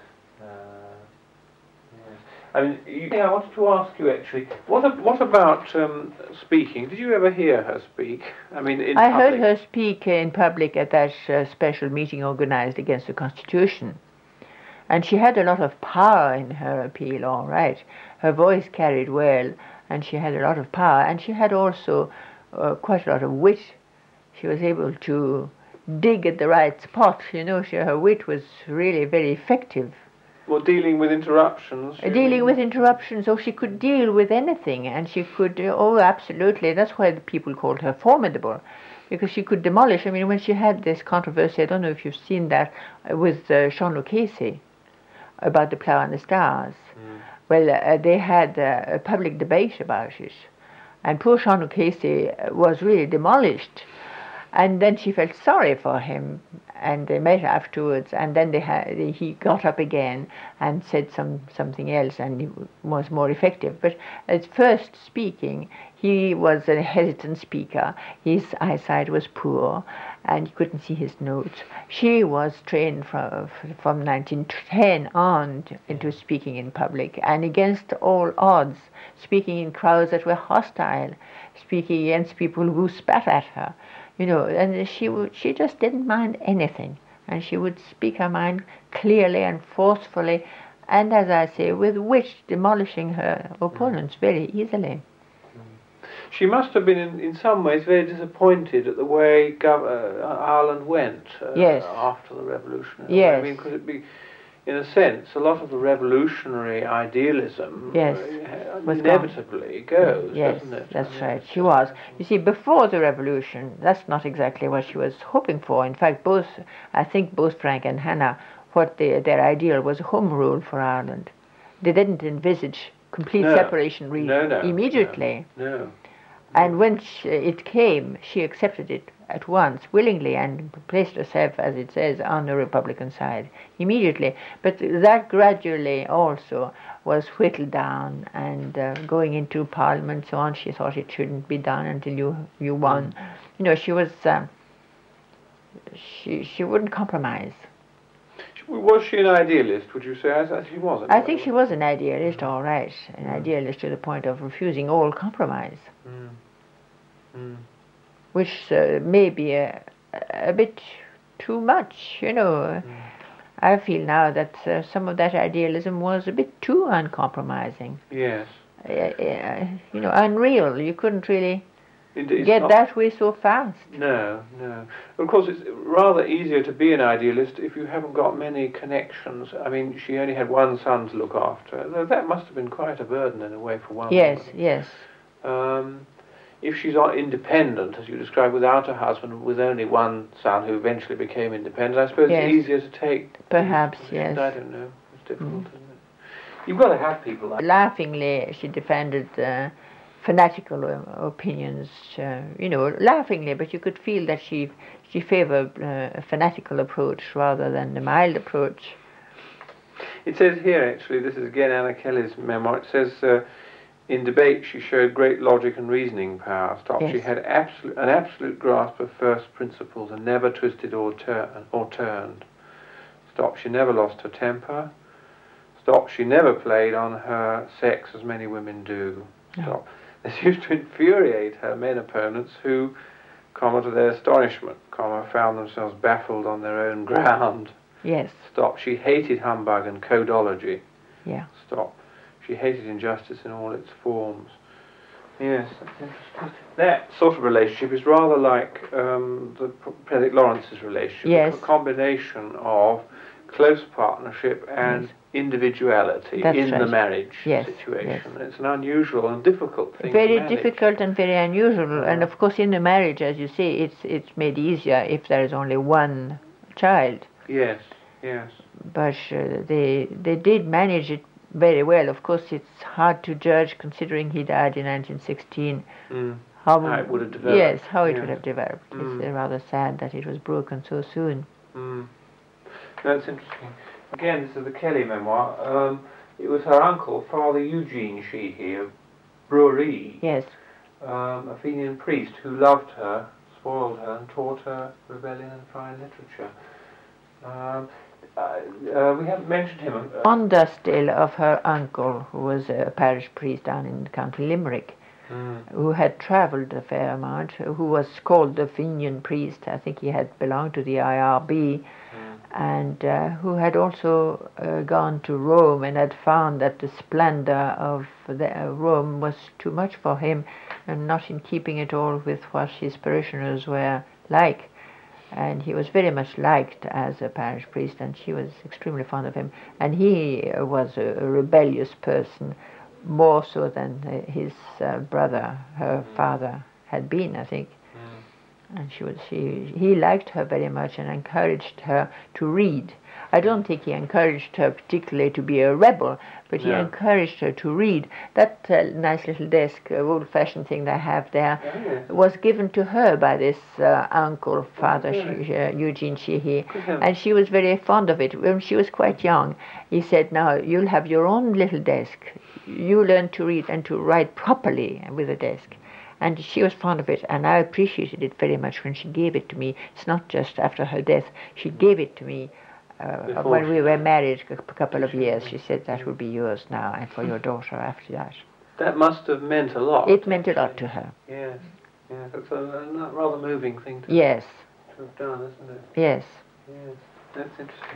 Yes. I mean, I wanted to ask you actually, what about speaking? Did you ever hear her speak? I mean, in I public? heard her speak in public at that special meeting organized against the Constitution. And she had a lot of power in her appeal, all right. Her voice carried well, and she had a lot of power. And she had also quite a lot of wit. She was able to dig at the right spot. You know, her wit was really very effective. Well, dealing with interruptions. Dealing with interruptions, she could deal with anything. And she could, absolutely. That's why the people called her formidable. Because she could demolish. I mean, when she had this controversy, I don't know if you've seen that, with Sean Casey, about the Plough and the Stars. Well, they had a public debate about it, and poor Sean Casey was really demolished. And then she felt sorry for him, and they met afterwards, and then he got up again and said something else, and he was more effective. But at first speaking, he was a hesitant speaker. His eyesight was poor, and he couldn't see his notes. She was trained from 1910 on into speaking in public, and against all odds, speaking in crowds that were hostile, speaking against people who spat at her. You know, and she just didn't mind anything, and she would speak her mind clearly and forcefully, and as I say, with wit, demolishing her opponents very easily. She must have been, in some ways, very disappointed at the way Ireland went yes. after the revolution. Yes. I mean, could it be? in a sense, a lot of the revolutionary idealism Yes, was inevitably goes, yes, doesn't it? that's right. She was. You see, before the revolution, that's not exactly what she was hoping for. In fact, I think both Frank and Hannah, their ideal was home rule for Ireland. They didn't envisage complete separation immediately. No. And when it came, she accepted it at once, willingly, and placed herself, as it says, on the Republican side immediately. But that gradually also was whittled down, and going into Parliament, so on, she thought it shouldn't be done until you won. You know, she was she wouldn't compromise. Was she an idealist, would you say? She wasn't. I think she was an idealist, all right. An idealist to the point of refusing all compromise. Which may be a bit too much, you know. I feel now that some of that idealism was a bit too uncompromising. Yes. You know, unreal. You couldn't really get that way so fast. No. Of course, it's rather easier to be an idealist if you haven't got many connections. I mean, she only had one son to look after. That must have been quite a burden in a way for one woman. Yes. If she's not independent, as you described, without a husband, with only one son who eventually became independent, I suppose it's easier to take. Perhaps, yes. I don't know. It's difficult, isn't it? You've got to have people like. Laughingly, she defended fanatical opinions, you know, laughingly, but you could feel that she favoured a fanatical approach rather than a mild approach. It says here, actually, this is again Anna Kelly's memoir, it says, in debate she showed great logic and reasoning power. She had an absolute grasp of first principles and never twisted or turned. She never lost her temper. She never played on her sex as many women do. This used to infuriate her men opponents who, to their astonishment, found themselves baffled on their own ground. Yes. She hated humbug and codology. Yeah. She hated injustice in all its forms. Yes, that's interesting. That sort of relationship is rather like the Frederick Lawrence's relationship. Yes. A combination of close partnership and individuality the marriage situation. Yes. It's an unusual and difficult thing. Very difficult and very unusual. And of course, in the marriage, as you say, it's made easier if there is only one child. Yes. But they did manage it very well. Of course, it's hard to judge, considering he died in 1916. How it would have developed. Yes, how it would have developed. It's rather sad that it was broken so soon. That's interesting. Again, this is the Kelly memoir. It was her uncle, Father Eugene Sheehy of Brewery. Yes. A Fenian priest who loved her, spoiled her, and taught her rebellion and fine literature. We haven't mentioned him. John Dustdale, of her uncle, who was a parish priest down in County Limerick, who had travelled a fair amount, who was called the Fenian priest. I think he had belonged to the IRB, and who had also gone to Rome and had found that the splendour of Rome was too much for him, and not in keeping at all with what his parishioners were like. And he was very much liked as a parish priest, and she was extremely fond of him. And he was a rebellious person, more so than his brother, her father, had been, I think. And he liked her very much and encouraged her to read. I don't think he encouraged her particularly to be a rebel, but he encouraged her to read. That nice little desk, old-fashioned thing they have there, was given to her by this uncle, Father Eugene Sheehy, and she was very fond of it. When she was quite young, he said, "Now, you'll have your own little desk. You learn to read and to write properly with a desk." And she was fond of it, and I appreciated it very much when she gave it to me. It's not just after her death. She gave it to me when we were married a couple of years. She said, "That will be yours now, and for your daughter after that." That must have meant a lot. It meant a lot to her. Yes. It's a rather moving thing to have done, isn't it? Yes. Yes, that's interesting.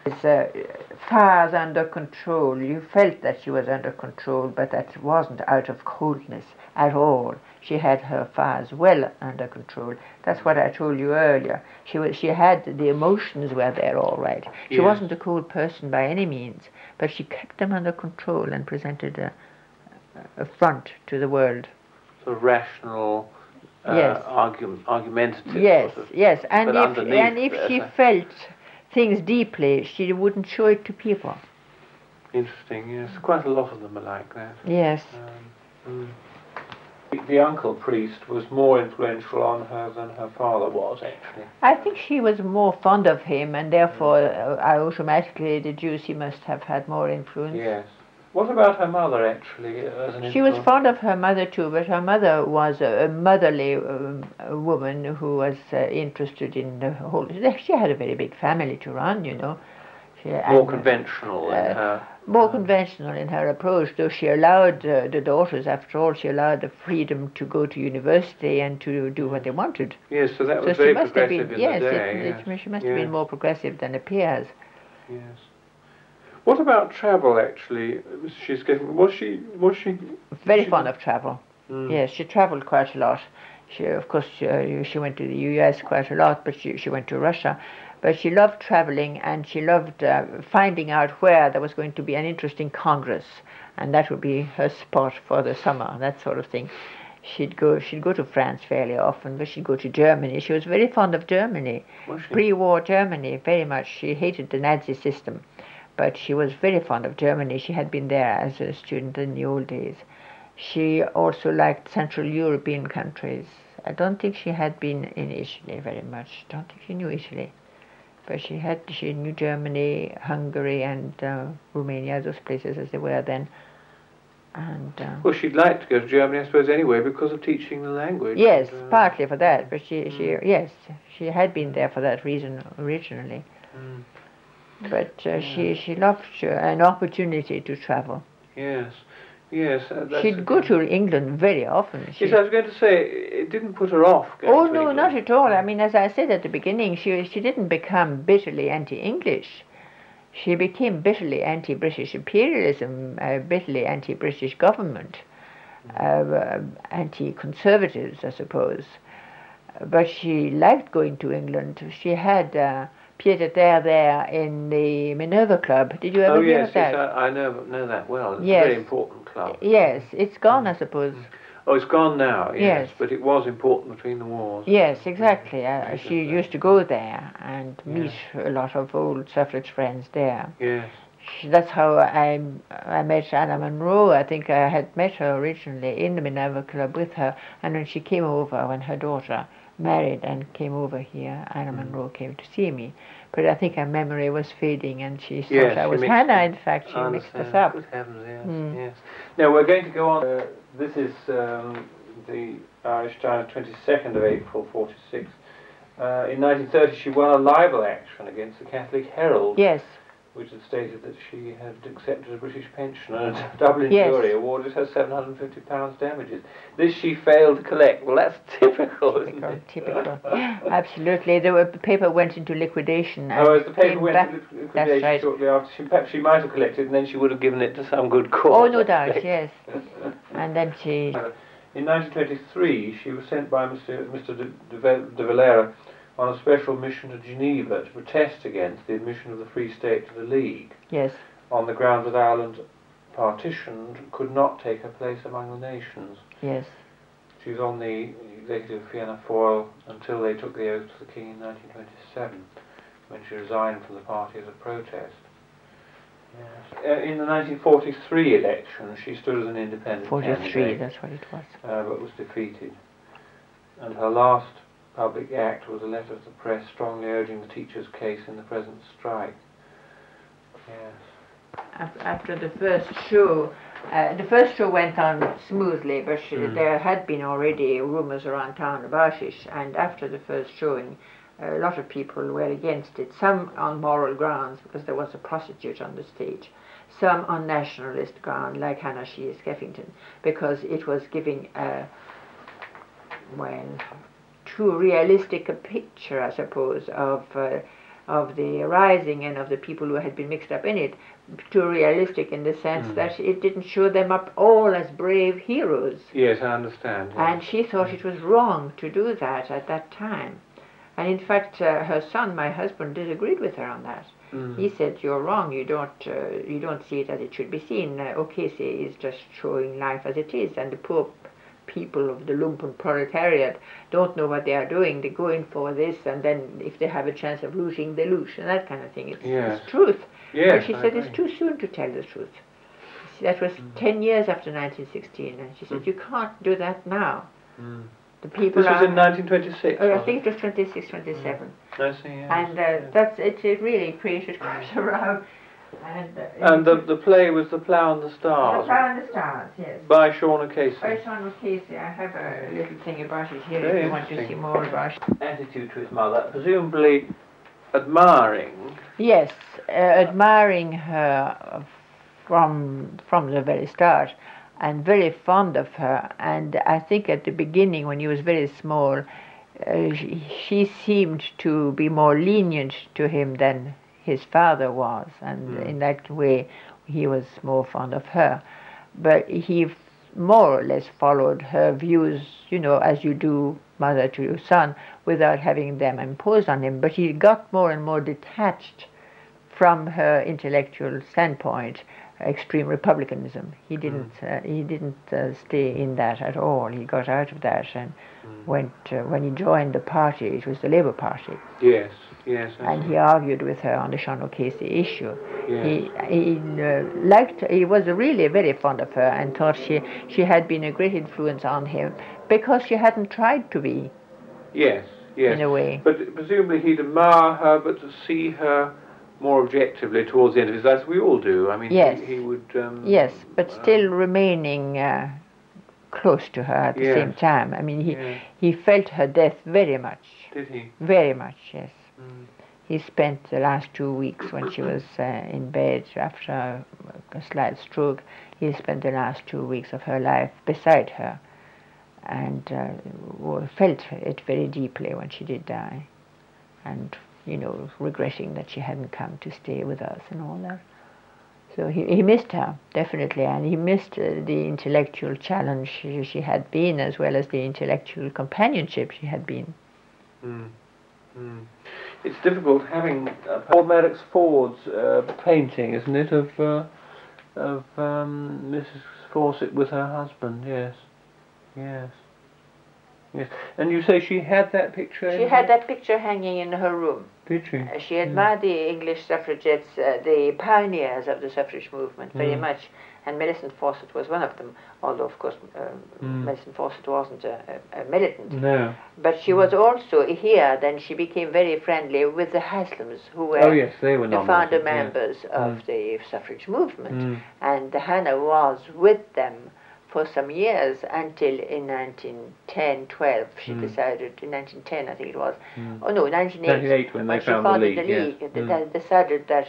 It's fires under control. You felt that she was under control, but that wasn't out of coldness at all. She had her fires well under control. That's what I told you earlier. She had the emotions were there all right. She wasn't a cold person by any means, but she kept them under control and presented a front to the world. Sort of rational, argumentative. Yes, sort of, yes. And if she felt things deeply, she wouldn't show it to people. Interesting, yes. Quite a lot of them are like that. Yes. The uncle priest was more influential on her than her father was, actually. I think she was more fond of him, and therefore I automatically deduce he must have had more influence. Yes. What about her mother, actually? She was fond of her mother too, but her mother was a motherly woman who was interested in the whole... She had a very big family to run, you know. More conventional in her... More conventional in her approach, though she allowed the daughters, after all, she allowed the freedom to go to university and to do what they wanted. Yes, so that was very progressive in the day. Yes, she must have been more progressive than appears. Yes. What about travel, actually? Was she very fond of travel? Yes, she travelled quite a lot. Of course, she went to the U.S. quite a lot, but she went to Russia. But she loved traveling, and she loved finding out where there was going to be an interesting congress, and that would be her spot for the summer, that sort of thing. She'd go to France fairly often, but she'd go to Germany. She was very fond of Germany, pre-war Germany, very much. She hated the Nazi system, but she was very fond of Germany. She had been there as a student in the old days. She also liked Central European countries. I don't think she had been in Italy very much. I don't think she knew Italy. But she knew Germany, Hungary, and Romania, those places as they were then. And well, she'd like to go to Germany, I suppose, anyway, because of teaching the language. Yes, partly for that. But she had been there for that reason originally. But she loved an opportunity to travel. Yes. Yes. She'd go to England very often. Yes, I was going to say, it didn't put her off going to no, England. not at all. I mean, as I said at the beginning, she didn't become bitterly anti-English. She became bitterly anti-British imperialism, bitterly anti-British government, anti-conservatives, I suppose. But she liked going to England. She had... pied-à-terre there in the Minerva Club. Did you ever hear of that? Yes, I know that well. It's a very important club. Yes, it's gone, I suppose. Oh, it's gone now, yes. But it was important between the wars. Yes, exactly. She used to go there and meet a lot of old suffrage friends there. Yes. That's how I met Anna Monroe. I think I had met her originally in the Minerva Club with her, and when she came over, when her daughter married and came over here, Anna Monroe came to see me. But I think her memory was fading, and she thought I was Hannah. In fact, she mixed us up. Good heavens, yes, yes. Now, we're going to go on. This is the Irish Times, 22nd of April, 46. In 1930, she won a libel action against the Catholic Herald. Yes. Which had stated that she had accepted a British pension, and a Dublin jury awarded her £750 damages. This she failed to collect. Well, that's typical, isn't it? Typical. Absolutely. The paper went into liquidation. As the paper went into liquidation shortly after, perhaps she might have collected, and then she would have given it to some good cause. Oh, no doubt, yes. And then she... In 1923, she was sent by Mr. de Valera on a special mission to Geneva to protest against the admission of the Free State to the League. Yes. On the ground that Ireland, partitioned, could not take her place among the nations. Yes. She was on the executive of Fianna Fáil until they took the oath to the King in 1927, when she resigned from the party as a protest. Yes. In the 1943 election, she stood as an independent 43, candidate, that's what it was. But was defeated. And her last public act was a letter to the press strongly urging the teachers' case in the present strike. Yes. After the first show went on smoothly, but there had been already rumours around town about it, and after the first showing, a lot of people were against it, some on moral grounds, because there was a prostitute on the stage, some on nationalist ground, like Hannah Sheehy Skeffington, because it was giving too realistic a picture, I suppose, of of the rising and of the people who had been mixed up in it, too realistic in the sense that it didn't show them up all as brave heroes. Yes, I understand. Yes. And she thought it was wrong to do that at that time. And in fact, her son, my husband, disagreed with her on that. He said, "You're wrong. You don't see it as it should be seen. O'Casey is just showing life as it is, and the poor people of the lumpen proletariat don't know what they are doing. They go in for this, and then if they have a chance of losing, they lose, and that kind of thing. It's truth." Yes, but she said it's too soon to tell the truth. That was 10 years after 1916, and she said, "You can't do that now." The people this was in 1926. I think it was 26, 27. I see. Yes, And yes. it really created quite a row. And the play was The Plough and the Stars. The Plough and the Stars, yes. By Sean O'Casey. By Sean O'Casey. I have a little thing about it here Very if you want to see more about it. Attitude to his mother, presumably admiring. Yes, admiring her from the very start, and very fond of her. And I think at the beginning, when he was very small, she seemed to be more lenient to him than his father was, and in that way he was more fond of her. But he more or less followed her views, you know, as you do mother to your son, without having them imposed on him. But he got more and more detached from her intellectual standpoint, extreme republicanism. He didn't stay in that at all. He got out of that and went when he joined the party. It was the Labour Party. Yes, yes. And he argued with her on the Sean O'Casey issue. Yes. He was really very fond of her and thought she had been a great influence on him because she hadn't tried to be. Yes, yes. In a way. But presumably he'd admire her, but to see her more objectively towards the end of his life, we all do. I mean, yes. he would... yes, but still remaining close to her at the same time. I mean, he felt her death very much. Did he? Very much, yes. He spent the last 2 weeks when she was in bed after a slight stroke. He spent the last 2 weeks of her life beside her, and felt it very deeply when she did die, and you know, regretting that she hadn't come to stay with us and all that. So he missed her, definitely, and he missed the intellectual challenge she had been, as well as the intellectual companionship she had been. It's difficult having Paul Maddox Ford's painting, isn't it, of Mrs. Fawcett with her husband? Yes, yes. Yes, and you say she had that picture? She had that picture hanging in her room. Did she? She admired the English suffragettes, the pioneers of the suffrage movement, very much. And Millicent Fawcett was one of them, although, of course, Millicent Fawcett wasn't a militant. No. But she was also here, then she became very friendly with the Haslams, who were the founder members of the suffrage movement. And Hannah was with them for some years until in 1910-12 she decided, in 1910 I think it was, 1908 when they founded the League, they decided that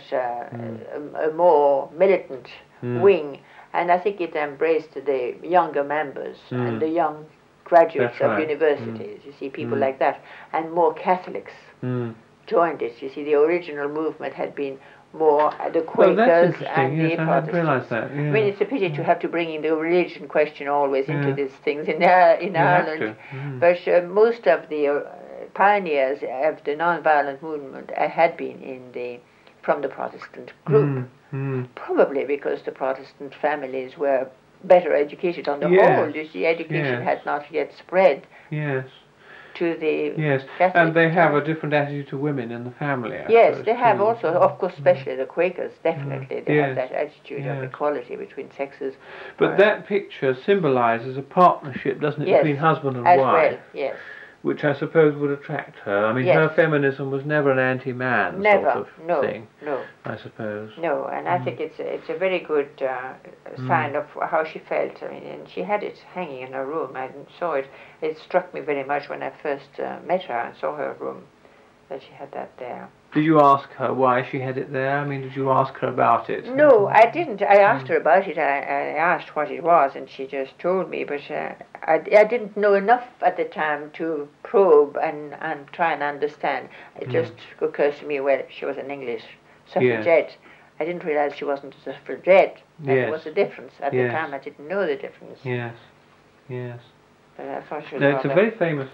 a more militant wing, and I think it embraced the younger members and the young graduates of universities, you see, people like that, and more Catholics joined it. You see, the original movement had been more the Quakers and the Protestants. That, I mean, it's a pity to have to bring in the religion question always into these things in Ireland. But most of the pioneers of the non-violent movement had been from the Protestant group. Probably because the Protestant families were better educated on the whole. You see, education had not yet spread. Yes. To the Catholic and they have a different attitude to women in the family. Yes, they have also, of course, especially the Quakers, definitely. They have that attitude of equality between sexes. But that picture symbolises a partnership, doesn't it, between husband and wife? Well, yes. Which I suppose would attract her. I mean, her feminism was never an anti-man sort of thing. No. I suppose. No, and I think it's a very good sign of how she felt. I mean, and she had it hanging in her room. I saw it. It struck me very much when I first met her and saw her room, that she had that there. Did you ask her why she had it there? I mean, did you ask her about it? No, I didn't. I asked her about it. I asked what it was, and she just told me. But I didn't know enough at the time to probe and try and understand. It just occurs to me, well, she was an English suffragette. I didn't realize she wasn't a suffragette. There was a difference. At the time, I didn't know the difference. Yes, yes. But I thought she was No, it's a very famous